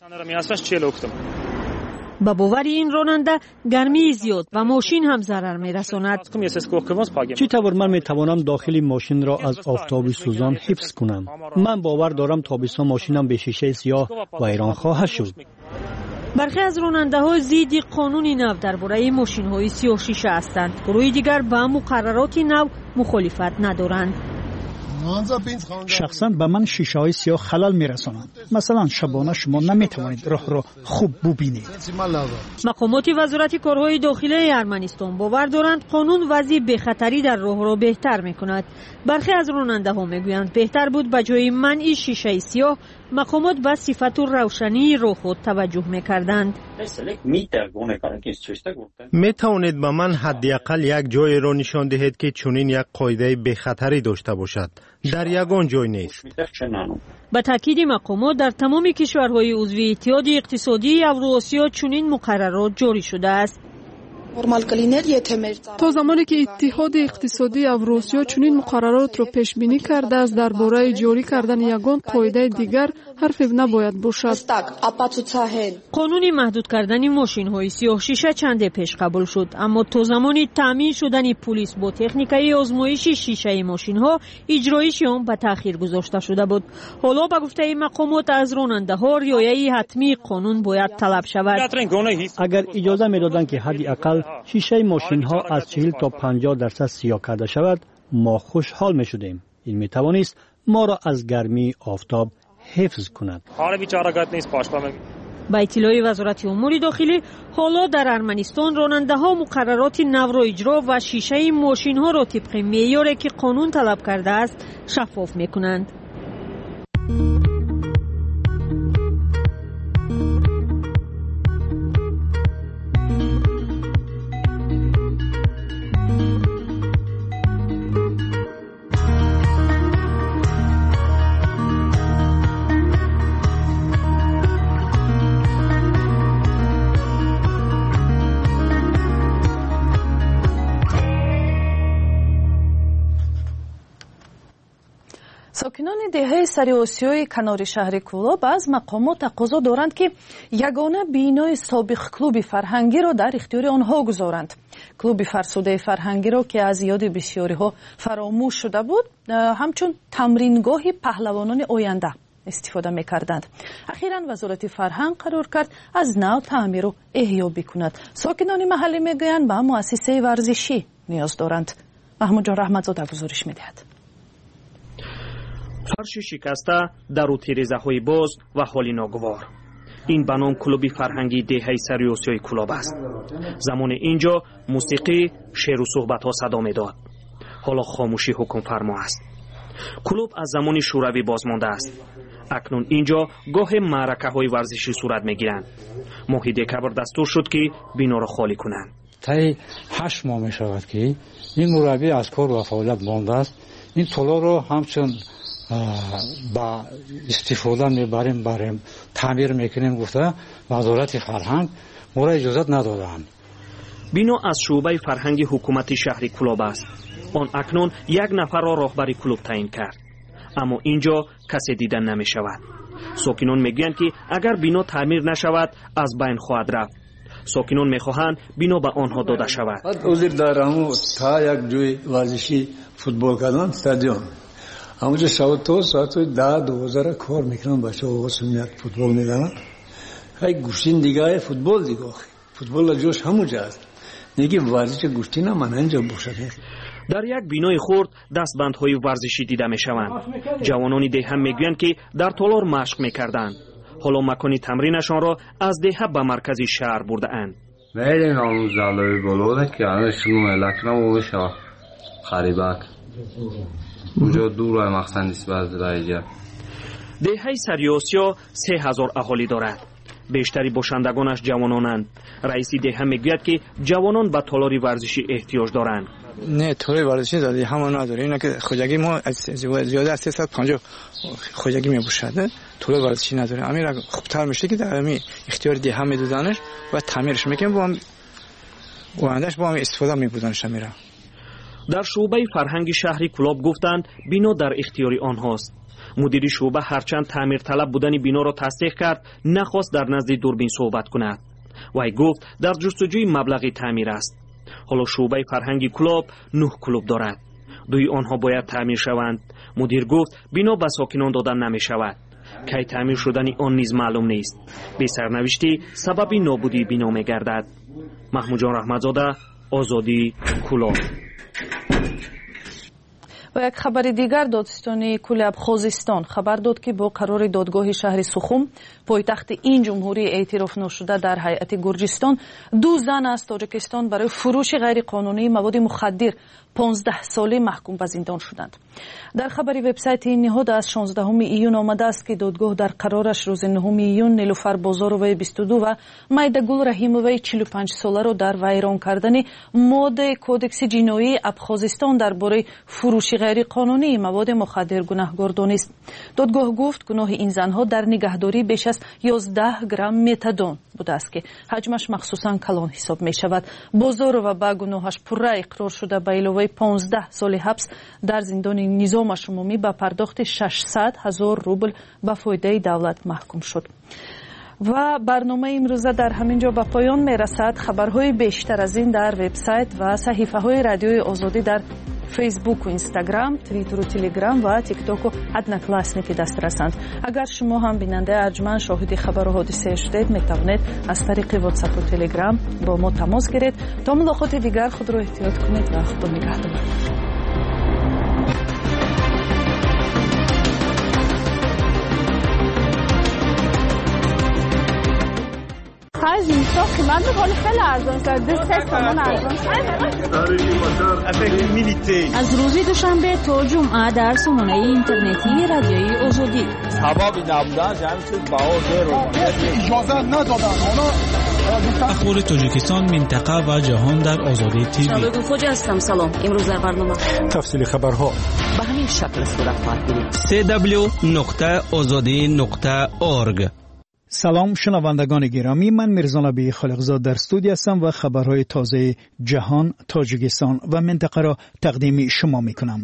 با باور این راننده گرمی زیاد و ماشین هم ضرر می‌رساند. چطور من می‌توانم داخل ماشین را از آفتاب سوزان حفظ کنم؟ من باور دارم تابستان ماشینم به شیشه سیاه ویران خواهد شد. برخی از راننده‌ها ضد قانون نو درباره ماشین‌های سیاه شیشه هستند. گروه دیگر با مقررات نو مخالفت ندارند. شخصا به من شیشه های سیاه خلل میرسانند. مثلا شبانه شما نمیتوانید راه را خوب ببینید. مقامات وزارت کارهای داخلی ارمنستان باور دارند قانون وضع بخطری در راه را بهتر میکند. برخی از راننده ها میگویند بهتر بود به جای منع شیشه سیاه مقامات به صفت و روشنی راه خود توجه میکردند. میتوانید به من حداقل یک جای را نشان دهید که چنین یک قاعده بخطری داشته باشد؟ در یگان جای نیست. با تاکید مقامات در تمام کشورهای عضو اتحاد اقتصادی اوراسیا چنین مقررات جاری شده است. تا زمانی که اتحاد اقتصادی اوراسیا چنین مقررات را پیش بینی کرده است درباره جاری کردن یگان قاعده دیگر ҳарфе набояд бошад. қонуни маҳдуд кардани мошинҳои сиёҳшиша чанде пеш қабул шуд, аммо то замони таъмин шудани пулис бо техникаи озмоиши шишаи мошинҳо иҷроиши он ба таъхир гузошта шуда буд. ҳоло ба гуфтаи мақомот аз ронандаҳо риояи ҳатмии қонун бояд талаб шавад. агар иҷоза медоданд ки ҳадди ақал шишаи мошинҳо аз 40 то 50% сиёҳ карда шавад, мо хушҳол мешудем. ин метавонист моро аз гармии офтоб ҳифз кунад. ба иттилои вазорати умури дохилӣ, ҳоло дар Арманистон ронандаҳо муқаррароти навро иҷро ва шишаи мошинҳоро тибқи меъёре ки қонун талаб кардааст шаффоф мекунанд. сокинони деҳаи сари осиёи канори шаҳри Кулоб аз мақомот тақозо доранд ки ягона бинои собиқ клуби фарҳангиро дар ихтиёри онҳо гузоранд. клуби фарсудаи фарҳангиро ки аз ёди бисёриҳо фаромӯш шуда буд, ҳамчун тамрингоҳи паҳлавонони оянда истифода мекарданд. ахиран вазорати фарҳанг қарор кард аз нав таъмиру эҳё бикунад. сокинони маҳаллӣ мегӯянд ба муассисаи варзишӣ ниёз доранд. маҳмудҷон раҳматзода гузориш медиҳад. фарши шикаста, дару тирезаҳои боз ва ҳоли ногувор. ин ба ном клуби фарҳангии деҳаи сари осиёи Кулоб аст. замони инҷо мусиқӣ, шеру суҳбатҳо садо медод. ҳоло хомӯшӣ ҳукмфармо аст. клуб аз замони шӯравӣ бозмонда аст. акнун инҷо гоҳе маъракаҳои варзишӣ сурат мегиранд. моҳи декабр дастур шуд ки биноро холӣ кунанд. таи 8 моҳ мешавад ки ин мураббӣ аз кор ва фаъолият мондааст. ин толоро ҳамчун ба истифода мебарем таъмир мекунем гуфта вазорати фарҳанг моро иҷозат надоданд. бино аз шуъбаи фарҳанги ҳукумати шаҳри Кулоб аст. он акнун як нафарро роҳбари клуб таъин кард. аммо инҷо касе дида намешавад. сокинон мегӯянд ки агар бино таъмир нашавад аз байн хоҳад рафт. сокинон мехоҳанд бино ба онҳо дода шавад. ҳозир дар ҳамун та як ҷои варзиши футбол кардан стадион ҳамуҷо шабу то соати 10-12 кор мекунанд, бачаҳо оғоз меяд футбол мезананд. ҳай гӯштин дигаи футбол диго футбол ҷош ҳамуҷо аст. неги варзиши гӯштин ҳам ана инҷо бошад. дар як бинои хурд дастбандҳои варзишӣ дида мешаванд. ҷавонони деҳа мегӯянд ки дар толор машқ мекарданд. ҳоло макони тамринашонро аз деҳа ба маркази шаҳр бурдаанд. мерем ҳамун залои болода ки ана шуну электрам овешава харибак уҷо дура мақсад нисбат раиҷа. деҳаи сари осиё 3000 аҳолӣ дорад. бештари бошандагонаш ҷавононанд. раиси деҳа мегӯяд ки ҷавонон ба толори варзишӣ эҳтиёҷ доранд. не толори варзишӣ зади ҳама надорем. ина ки хоҷагӣ мо зиёда аз 350 хоҷагӣ мебошад. толори варзишӣ надорем. амира хубтар мешуд ки дар ами ихтиёри деҳа медоданаш ва таъмирш мекунем бо ояндаш бо ами истифода мебуданаш. амира дар шуъбаи фарҳанги шаҳри Кулоб гуфтанд бино дар ихтиёри онҳост. мудири шуъба ҳарчанд таъмирталаб будани биноро тасдиқ кард, нахост дар назди дурбин суҳбат кунад. вай гуфт дар ҷустуҷӯи маблағи таъмир аст. ҳоло шуъбаи фарҳанги Кулоб 9 клуб дорад. дуи онҳо бояд таъмир шаванд. мудир гуфт бино ба сокинон дода намешавад. кай таъмир шудани он низ маълум нест. бесарнавиштӣ сабаби нобудии бино мегардад. маҳмудҷон раҳматзода, озодӣ, Кулоб. ва як хабари дигар, додистони кули Абхозистон хабар дод ки бо қарори додгоҳи шаҳри Сухум, пойтахти ин ҷумҳурии эътирофношуда дар ҳайати Гурҷистон, 2 зан аз Тоҷикистон барои фурӯши ғайриқонунии маводи мухаддир 15 солӣ маҳкум ба зиндон шуданд. дар хабари вебсайти ин ниҳод аз 16 июн омадааст ки додгоҳ дар қарораш рӯзи 9 июн Нилуфар Бозороваи 22 ва Майдагул Раҳимоваи 45 соларо дар вайрон кардани моддаи кодекси ҷиноии Абхозистон дар бораи фурӯши ғайриқонунии маводи мухаддир гунаҳгор донист. додгоҳ гуфт гуноҳи ин занҳо дар нигаҳдорӣ беш аз 11 грамм метадон будааст ки ҳаҷмаш махсусан калон ҳисоб мешавад. Бозорова ба гуноҳаш пурра иқрор шуда ба иловаи иловаи 15 соли ҳабс дар зиндони низомаш умумӣ ба пардохти 600 000 рубл ба фоидаи давлат маҳкум шуд. ва барномаи имрӯза дар ҳамин ҷо ба поён мерасад. хабарҳои бештар аз ин дар вебсайт ва саҳифаҳои радиои озодӣ дар фейсбуку инстаграм, твиттеру телеграм ва тиктоку одноклассники дастрасанд. агар шумо ҳам бинандаи арҷманд шоҳиди хабару ҳодисае шудед, метавонед аз тариқи ватсапу телеграм бо мо тамос гиред. то мулоқоти дигар худро эҳтиёт кунед ва худо нигаҳдор. خرج میشه قیمت میکنه خیلی ارزان شد 3 تومان ارزان شد. از روز دوشنبه تا جمعه در سامانه اینترنتی رادیوی آزادی سبب نبودن جمعیت بهار رو اجازه ندادن. اخبار تاجیکستان، منطقه و جهان در آزادی تیوی. شباب خوش هستم. سلام. امروز در برنامه تفصیل خبرها به همین شکل صورت خواهد گرفت. www.azadi.org. سلام شنوندگان گرامی، من میرزا نبی خالقزاد در استودیو هستم و خبرهای تازه جهان، تاجیکستان و منطقه را تقدیم شما میکنم.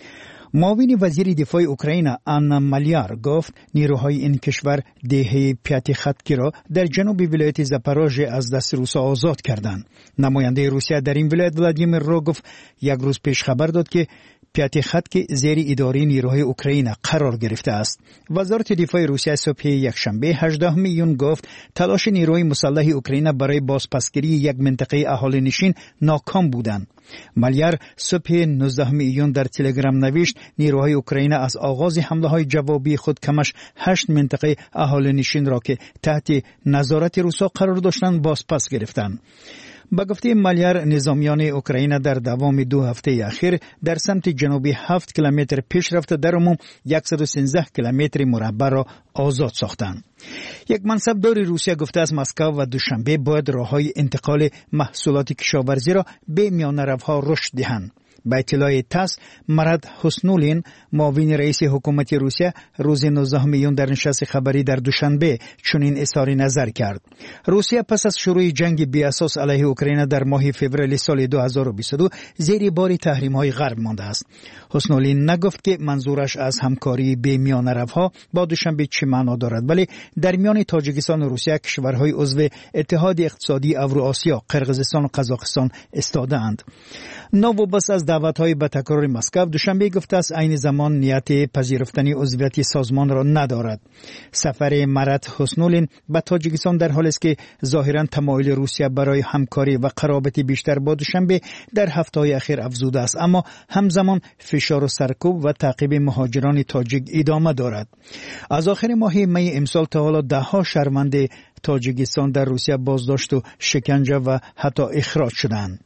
معاون وزیر دفاع اوکراین آنا مالیار گفت نیروهای این کشور دهه پیاتی خطکی را در جنوب ولایت زاپاروژه از دست روسا آزاد کردند. نماینده روسیه در این ولایت ولادیمیر روگوف یک روز پیش خبر داد که پیاتی خط که زیر اداره نیروهای اوکراین قرار گرفته است. وزارت دفاع روسیه صبح یکشنبه 18 میون گفت تلاش نیروهای مسلح اوکراین برای بازپسگیری یک منطقه اهالی نشین ناکام بودند. مالیار صبح 19 میون در تلگرام نوشت نیروهای اوکراین از آغاز حمله های جوابی خود کمش 8 منطقه اهالی نشین را که تحت نظارت روسا قرار داشتند بازپس گرفتند. با گفته مالیار نظامیان اوکراین در دوام 2 هفته اخیر در سمت جنوبی 7 کیلومتر پیشرفت در عموم 113 کیلومتر مربع را آزاد ساختند. یک منصبدار روسیه گفته است مسکو و دوشنبه باید راههای انتقال محصولات کشاورزی را به میانه‌روها رشد دهند. با اطلاع تاس مراد حسنولین معاون رئیس حکومت روسیه روز 19 میون در نشست خبری در دوشنبه چنین اظهار نظر کرد. روسیه پس از شروع جنگ بی اساس علیه اوکراین در ماه فوریه سال 2022 زیر بار تحریم‌های غرب مانده است. حسنولین نگفت که منظورش از همکاری به میانه‌روها با دوشنبه چه معنا دارد، ولی در میان تاجیکستان و روسیه کشورهای عضو اتحاد اقتصادی اوراسیا، قرقیزستان و قزاقستان استاده‌اند. نووباس از دعوت‌های به تکرار مسکو دوشنبه گفته است عین زمان نیت پذیرفتن عضویت سازمان را ندارد. سفر مراد حسنولین به تاجیکستان در حالی است که ظاهراً تمایل روسیه برای همکاری و قرابت بیشتر با دوشنبه در هفته‌های اخیر افزوده است، اما همزمان فشار و سرکوب و تعقیب مهاجران تاجیک ادامه دارد. از آخر ماه می امسال تا حالا ده‌ها شهروند تاجیکستان در روسیه بازداشت و شکنجه و حتی اخراج شدند.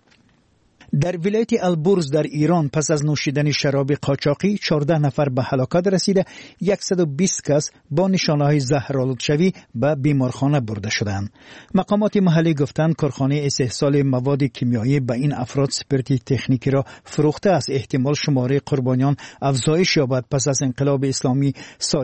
در ولایت البرز در ایران پس از نوشیدن شراب قاچاقی 14 نفر به هلاکت رسیده، 120 کس با نشانه‌های زهرآلودشوی به بیمارخانه برده شدند. مقامات محلی گفتند کارخانه استحصال مواد کیمیایی به این افراد سپرتی تکنیکی را فروخته است. احتمال شماره قربانیان افزایش یابد. پس از انقلاب اسلامی سال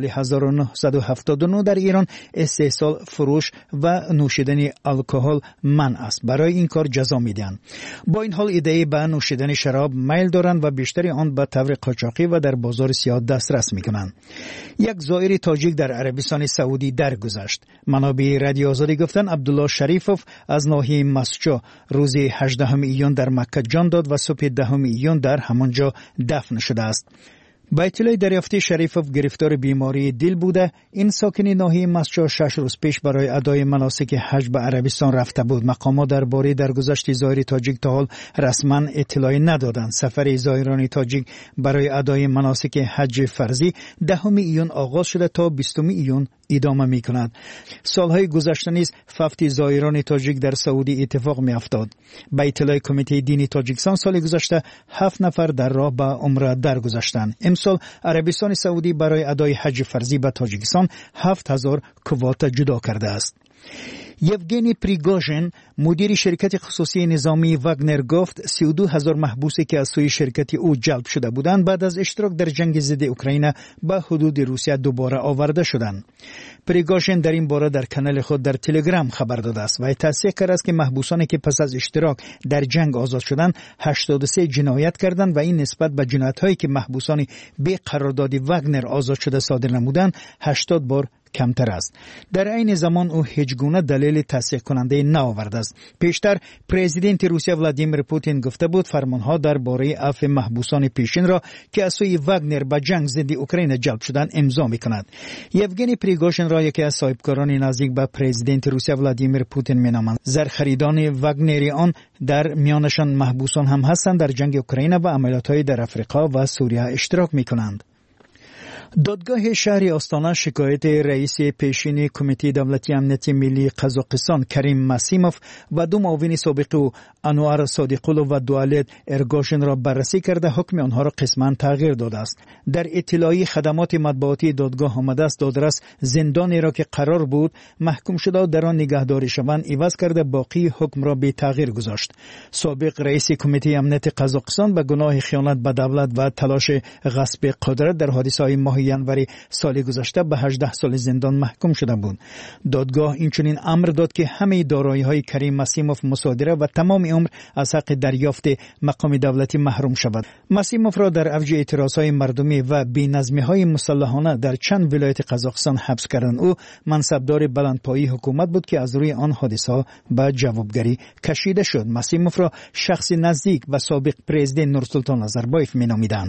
1979 در ایران استحصال، فروش و نوشیدن الکل منع است. برای این کار جزا می‌دهند. با این حال ایده به نوشیدن شراب میل دارند و بیشتری آن به طور قاچاقی و در بازار سیاه دسترس میکنند. یک زائر تاجیک در عربستان سعودی درگذشت. منابع رادیو آزادی گفتند عبدالله شریفوف از ناحیه مسجد روز 18 ایون در مکه جان داد و صبح 10 ایون در همانجا دفن شده است. با اطلاع دریافتی شریفوف گرفتار بیماری دل بوده. این ساکن ناحیه مسجد 6 روز پیش برای ادای مناسک حج به عربستان رفته بود. مقامات درباره درگذشت زائر تاجیک تا حال رسما اطلاعی ندادند. سفر زائران تاجیک برای ادای مناسک حج فرضی 10 ایون آغاز شده تا 20 ایون ادامه می کند. سالهای گذشته نیز فوت زائران تاجیک در سعودی اتفاق می افتاد. با اطلاع کمیته دینی تاجیکستان سال گذشته 7 نفر در راه به عمره درگذشتند. امسال عربستان سعودی برای ادای حج فرضی به تاجیکستان 7000 کوتا جدا کرده است. یوگنی پریگوژن مدیر شرکت خصوصی نظامی واگنر گفت 32,000 محبوسی که از سوی شرکت او جلب شده بودند بعد از اشتراک در جنگ ضد اوکراین به حدود روسیه دوباره آورده شدند. پریگوژن در این باره در کانال خود در تلگرام خبر داده است و تصدیق کرده است که محبوسانی که پس از اشتراک در جنگ آزاد شدند 83 جنایت کردند و این نسبت به جنایت‌هایی که محبوسان به قرارداد واگنر آزاد شده صادر نمودند 80 بار کمتر است. در عین زمان او هیچ گونه دلیل تصدیق کننده نآورده است. پیشتر پرزیدنت روسیه ولادیمیر پوتین گفته بود فرمانها درباره عفو محبوسان پیشین را که از سوی واگنر به جنگ ضد اوکراین جلب شدند امضا می‌کند. یوگنی پریگوژن را یکی از صاحبکاران نزدیک به پرزیدنت روسیه ولادیمیر پوتین می‌نامند. زرخریدان واگنری آن در میانشان محبوسان هم هستند در جنگ اوکراین و عملیات‌های در افریقا و سوریه اشتراک می‌کنند. دادگاه شهر آستانه شکایت رئیس پیشین کمیته دولتی امنیت ملی قزاقستان کریم مسیموف و دو معاون سابق او انوار صادقلو و دوالد ارگوشن را بررسی کرده حکم آنها را قسما تغییر داده است. در اطلاعیه خدمات مطبوعاتی دادگاه آمده است دادرس زندانی را که قرار بود محکوم شده در آن نگهداری شوند عوض کرده باقی حکم را به تغییر گذاشت. سابق رئیس کمیته امنیت قزاقستان به گناه خیانت به دولت و تلاش غصب قدرت در حادثه‌های ماه ینوری سال گذشته به 18 سال زندان محکوم شده بود. دادگاه اینچنین امر داد که همه دارایی‌های کریم مسیموف مصادره و تمام عمر از حق دریافت مقام دولتی محروم شود. مسیموف را در اوج اعتراضهای مردمی و بی‌نظمی‌های مسلحانه در چند ولایت قزاقستان حبس کردند. او منصبدار بلندپایه حکومت بود که از روی آن حادثه به جوابگری کشیده شد. مسیموف را شخص نزدیک و سابق پرزیدنت نورسولطان نظربایف می‌نامیدند.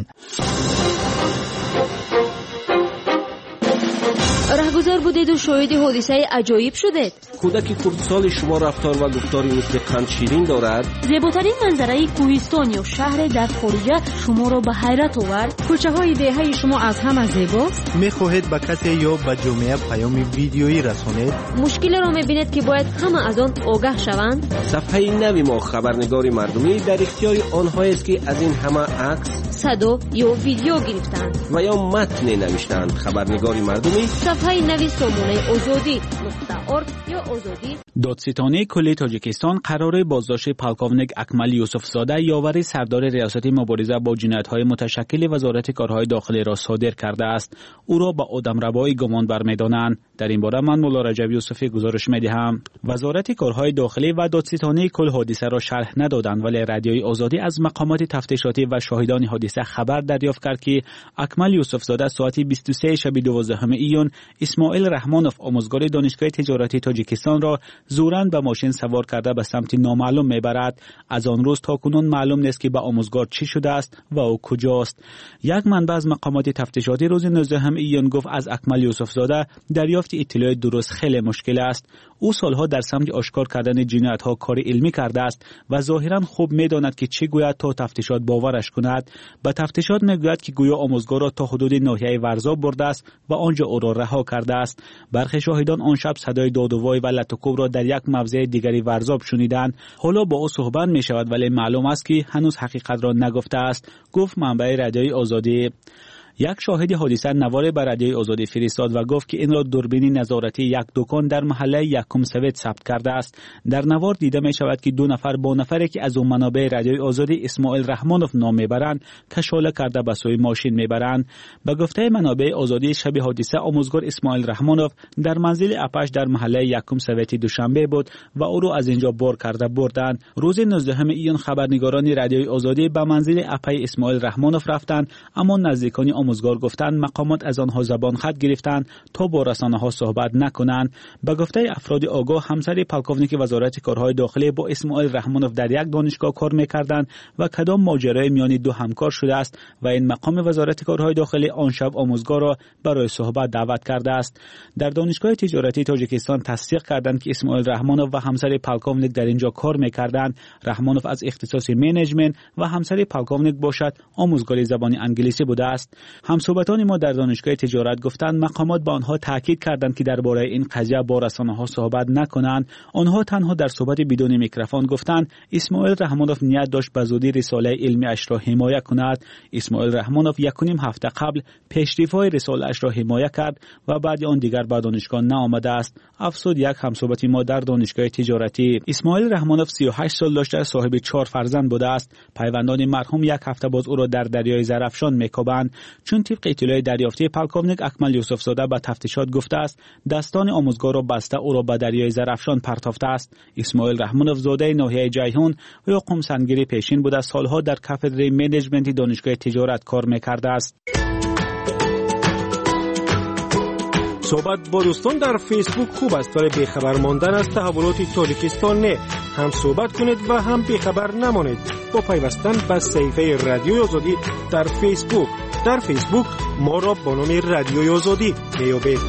رهگذر بودید و شاهد حادثه عجایب شدید. کودک کردسال شما رفتار و گفتاری مثل قند شیرین دارد. زیباترین منظره کوهستان یا شهر در خارجه شما را به حیرت آورد. کوچه های دهه شما از همه زیباست. میخواهید به کسی یا به جامعه پیام ویدیویی رسانید. مشکل را میبینید که باید همه از آن آگاه شوند. صفحه نوی ما خبرنگار مردمی در اختیار آنهایی است که از این همه عکس، صدا یا ویدیو گرفتند و یا متن نوشتند. خبرنگار مردمی صفحه نوی سامانه آزادی .org یا آزادی. دادستانی کل تاجیکستان قرار بازداشت پالکاونیک اکمل یوسفزاده یاور سردار ریاست مبارزه با جنایت‌های متشکل وزارت کارهای داخلی را صادر کرده است. او را به آدمربایی گمان برمی‌دارند. در این باره من مولا رجب یوسفی گزارش می‌دهم. وزارت کارهای داخلی و دادستانی کل حادثه را شرح ندادند ولی رادیوی آزادی از مقامات تفتیشاتی و شاهدان حادثه خبر دریافت کرد که اکمل یوسفزاده ساعت 23 شب 12 ایون اسماعیل رحمانوف آموزگار دانشگاه تجارتی تاجیکستان را زوراً به ماشین سوار کرده به سمت نامعلوم میبرد. از آن روز تا کنون معلوم نیست که به آموزگار چی شده است و او کجاست. یک منبع از مقامات تفتیشاتی روز 19 ایون گفت از اکمل یوسفزاده دریافت اطلاع درست خیلی مشکل است. او سالها در سمت آشکار کردن جنایت‌ها کار علمی کرده است و ظاهراً خوب می‌داند که چه گوید تا تفتیشات باورش کند. به تفتیشات میگوید که گویا آموزگار را تا حدود ناحیه ورزا برده است و آنجا او را رها کرده است. برخی شاهدان آن شب صدای داد و وای و لطوکوب را در یک موضع دیگری ورزاب شنیدند. حالا با او صحبت می‌شود ولی معلوم است که هنوز حقیقت را نگفته است، گفت منبع رادیوی آزادی. یک شاهد حادثه نوار بر رادیوی آزادی فرستاد و گفت که این را دوربین نظارتی یک دکان در محله یکم سوید ثبت کرده است. در نوار دیده می شود که دو نفر با نفری که از اون منابع رادیوی آزادی اسماعیل رحمانوف نام میبرند کشاله کرده به سوی ماشین میبرند. به گفته منابع آزادی شب حادثه آموزگار اسماعیل رحمانوف در منزل اپش در محله یکم سوید دوشنبه بود و او را از اینجا بار کرده بردند. روز 19 ایون خبرنگاران رادیوی آزادی به منزل اپای اسماعیل رحمانوف رفتند، اما نزدیکان آموزگار گفتند مقامات از آنها زبان خط گرفتند تا با رسانه‌ها صحبت نکنند. به گفته افراد آگاه همسر پالکاونیک وزارت کارهای داخلی با اسماعیل رحمانوف در یک دانشگاه کار می‌کردند و کدام ماجرای میان دو همکار شده است و این مقام وزارت کارهای داخلی آن شب آموزگار را برای صحبت دعوت کرده است. در دانشگاه تجارتی تاجیکستان تصدیق کردند که اسماعیل رحمانوف و همسر پالکاونیک در اینجا کار می‌کردند. رحمانوف از اختصاص منیجمنت و همسر پالکاونیک باشد آموزگار زبان انگلیسی بوده است. همصحبتان ما در دانشگاه تجارت گفتند مقامات با آنها تاکید کردند که درباره این قضیه با رسانه‌ها صحبت نکنند. آنها تنها در صحبت بدون میکروفون گفتند اسماعیل رحمانوف نیت داشت به زودی رساله علمی اش را حمایت کند. اسماعیل رحمانوف 1.5 هفته قبل پیشرفت رساله اش را حمایت کرد و بعد آن دیگر به دانشگاه نآمده است. افسود یک همصحبت ما در دانشگاه تجارتی. اسماعیل رحمانوف 38 سال داشته، صاحب 4 فرزند بوده است. پیوندان مرحوم یک هفته باز او را در دریای زرافشان میکوبند، چون طبق اطلاع دریافتی پالکوونیک اکمل یوسف زاده به تفتیشات گفته است دستان آموزگار را بسته او را به دریای زرافشان پرتافته است. اسماعیل رحمانوف زاده ناحیه جیهون و یا قم سنگری پیشین بوده، سالها در کاتدر منیجمنت دانشگاه تجارت کار میکرده است. صحبت با دوستان در فیسبوک خوب است، ولی بیخبر ماندن از تحولات تاجیکستان نه. هم صحبت کنید و هم بیخبر نمانید با پیوستن به صفحه رادیوی آزادی در فیسبوک. در فیسبوک ما را با نام رادیوی آزادی میابید.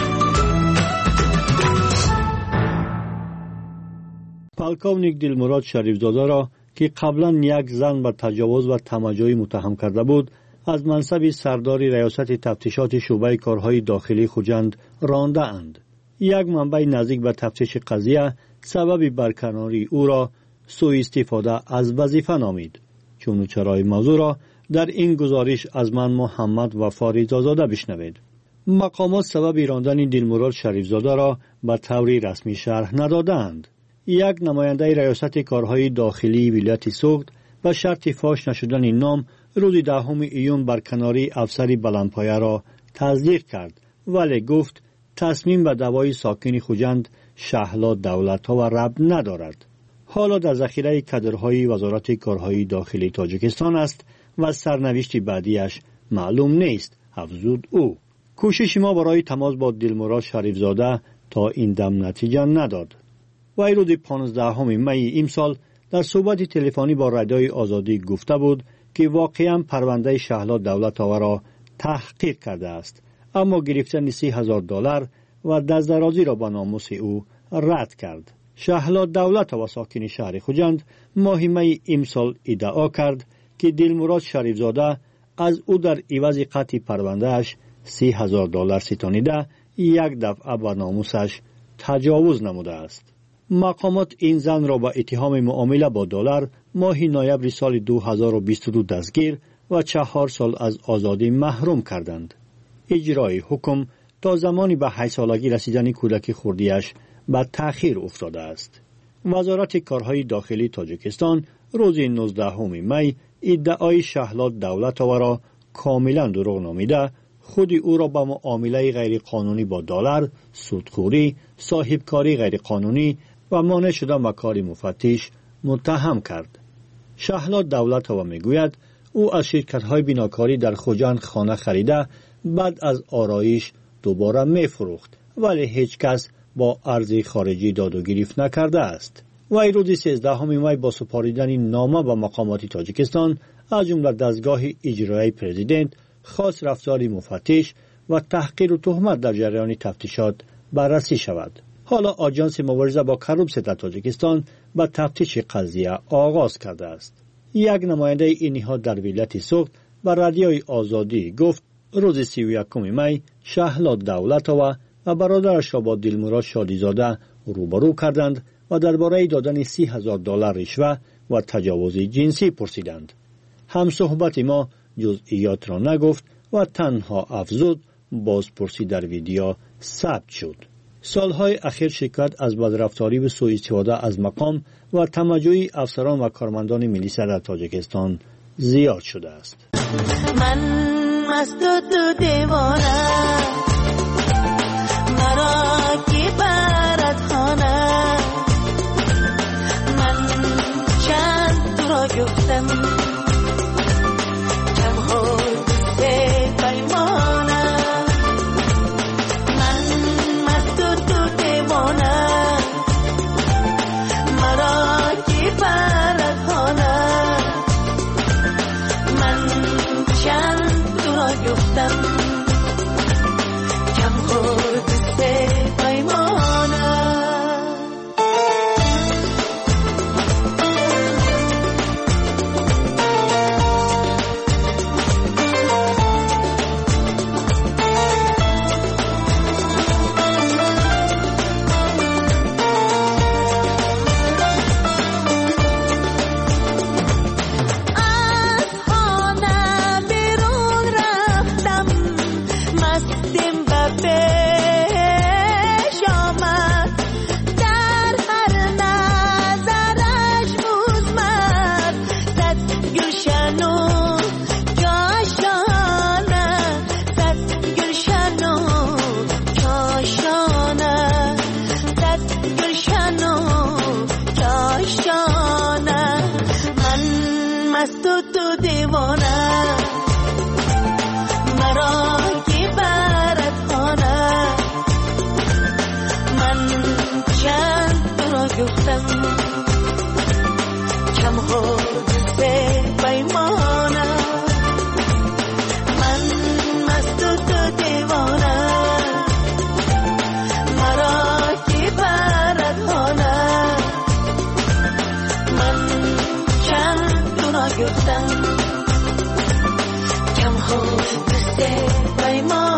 پالکوونیک دلمراد شریفزاده را که قبلا یک زن به تجاوز و تمجید متهم کرده بود، از منصب سرداری ریاست تفتیشات شعبه کارهای داخلی خوجند رانده اند. یک منبع نزدیک به تفتیش قضیه سبب برکناری او را سوء استفاده از وظیفه نامید. چون چرای موضوع را در این گزارش از من محمد وفاری زاده بشنوید. مقامات سبب راندن دلمراد شریفزاده را به طور رسمی شرح ندادند. یک نماینده ریاست کارهای داخلی ولایت سوخت به شرط فاش نشدن نام روز 10 ایون برکناری افسر بلندپایه را تصدیق کرد، ولی گفت تصمیم به دعوای ساکن خوجند شهلا دولت‌ها و ربط ندارد. حالا در ذخیره کادرهای وزارت کارهای داخلی تاجیکستان است و سرنوشت بعدیش معلوم نیست، افزود او. کوشش ما برای تماس با دلمراد شریفزاده تا این دم نتیجه نداد. وی روز 15 می امسال در صحبت تلفنی با رادیوی آزادی گفته بود که واقعا پرونده شهلا دولت‌ها را تحقیق کرده است، اما گرفتن $30,000 و دست‌درازی را به ناموس او رد کرد. شهلا دولت‌ها و ساکن شهر خوجند ماه می امسال ادعا کرد که دلمراد شریفزاده از او در عوض قطع پروندهش $30,000 ستانیده یک دفعه به ناموسش تجاوز نموده است. مقامات این زن را با اتهام معامله با دلار ماه نوامبر سال 2022 دستگیر و 4 سال از آزادی محروم کردند. اجرای حکم تا زمانی به 8 سالگی رسیدن کودک خردیش به تأخیر افتاده است. وزارت کارهای داخلی تاجیکستان روز 19 می ادعای شهلا دولت‌ها را کاملا دروغ نامیده، خود او را به معامله غیرقانونی با دلار، سودخوری، صاحبکاری غیرقانونی و مانع شدن به کار مفتش متهم کرد. شهلا دولت‌ها میگوید او از شرکت‌های بناکاری در خوجند خانه خریده، بعد از آرایش دوباره میفروخت، ولی هیچ کس با ارز خارجی داد و گرفت نکرده است. وی روز 13 می با سپاریدن نامه به مقامات تاجیکستان از جمله دستگاه اجرایی پرزیدنت خواست رفتار مفتش و تحقیر و تهمت در جریان تفتیشات بررسی شود. حالا آژانس مبارزه با کروپسیون در تاجیکستان به تفتیش قضیه آغاز کرده است. یک نماینده این نهاد در ولایت سوخت به رادیوی آزادی گفت روز 31 می شهلا دولت‌ها و برادرش را با دلمراد شادیزاده روبرو کردند و درباره دادن $30,000 رشوه و تجاوز جنسی پرسیدند. همصحبت ما جزئیات را نگفت و تنها افزود بازپرسی در ویدیو ثبت شد. سالهای اخیر شکایت از بدرفتاری و سوء استفاده از مقام و تمجید افسران و کارمندان ملیس در تاجیکستان زیاد شده است. من مست و تو دیوانه مرا کی برد خانه من چند تو را گفتم کم خود به پیمانه من مست و تو دیوانه مرا کی برد خانه من چند تو را گفتم کم خود به پیمانه قصه پیمان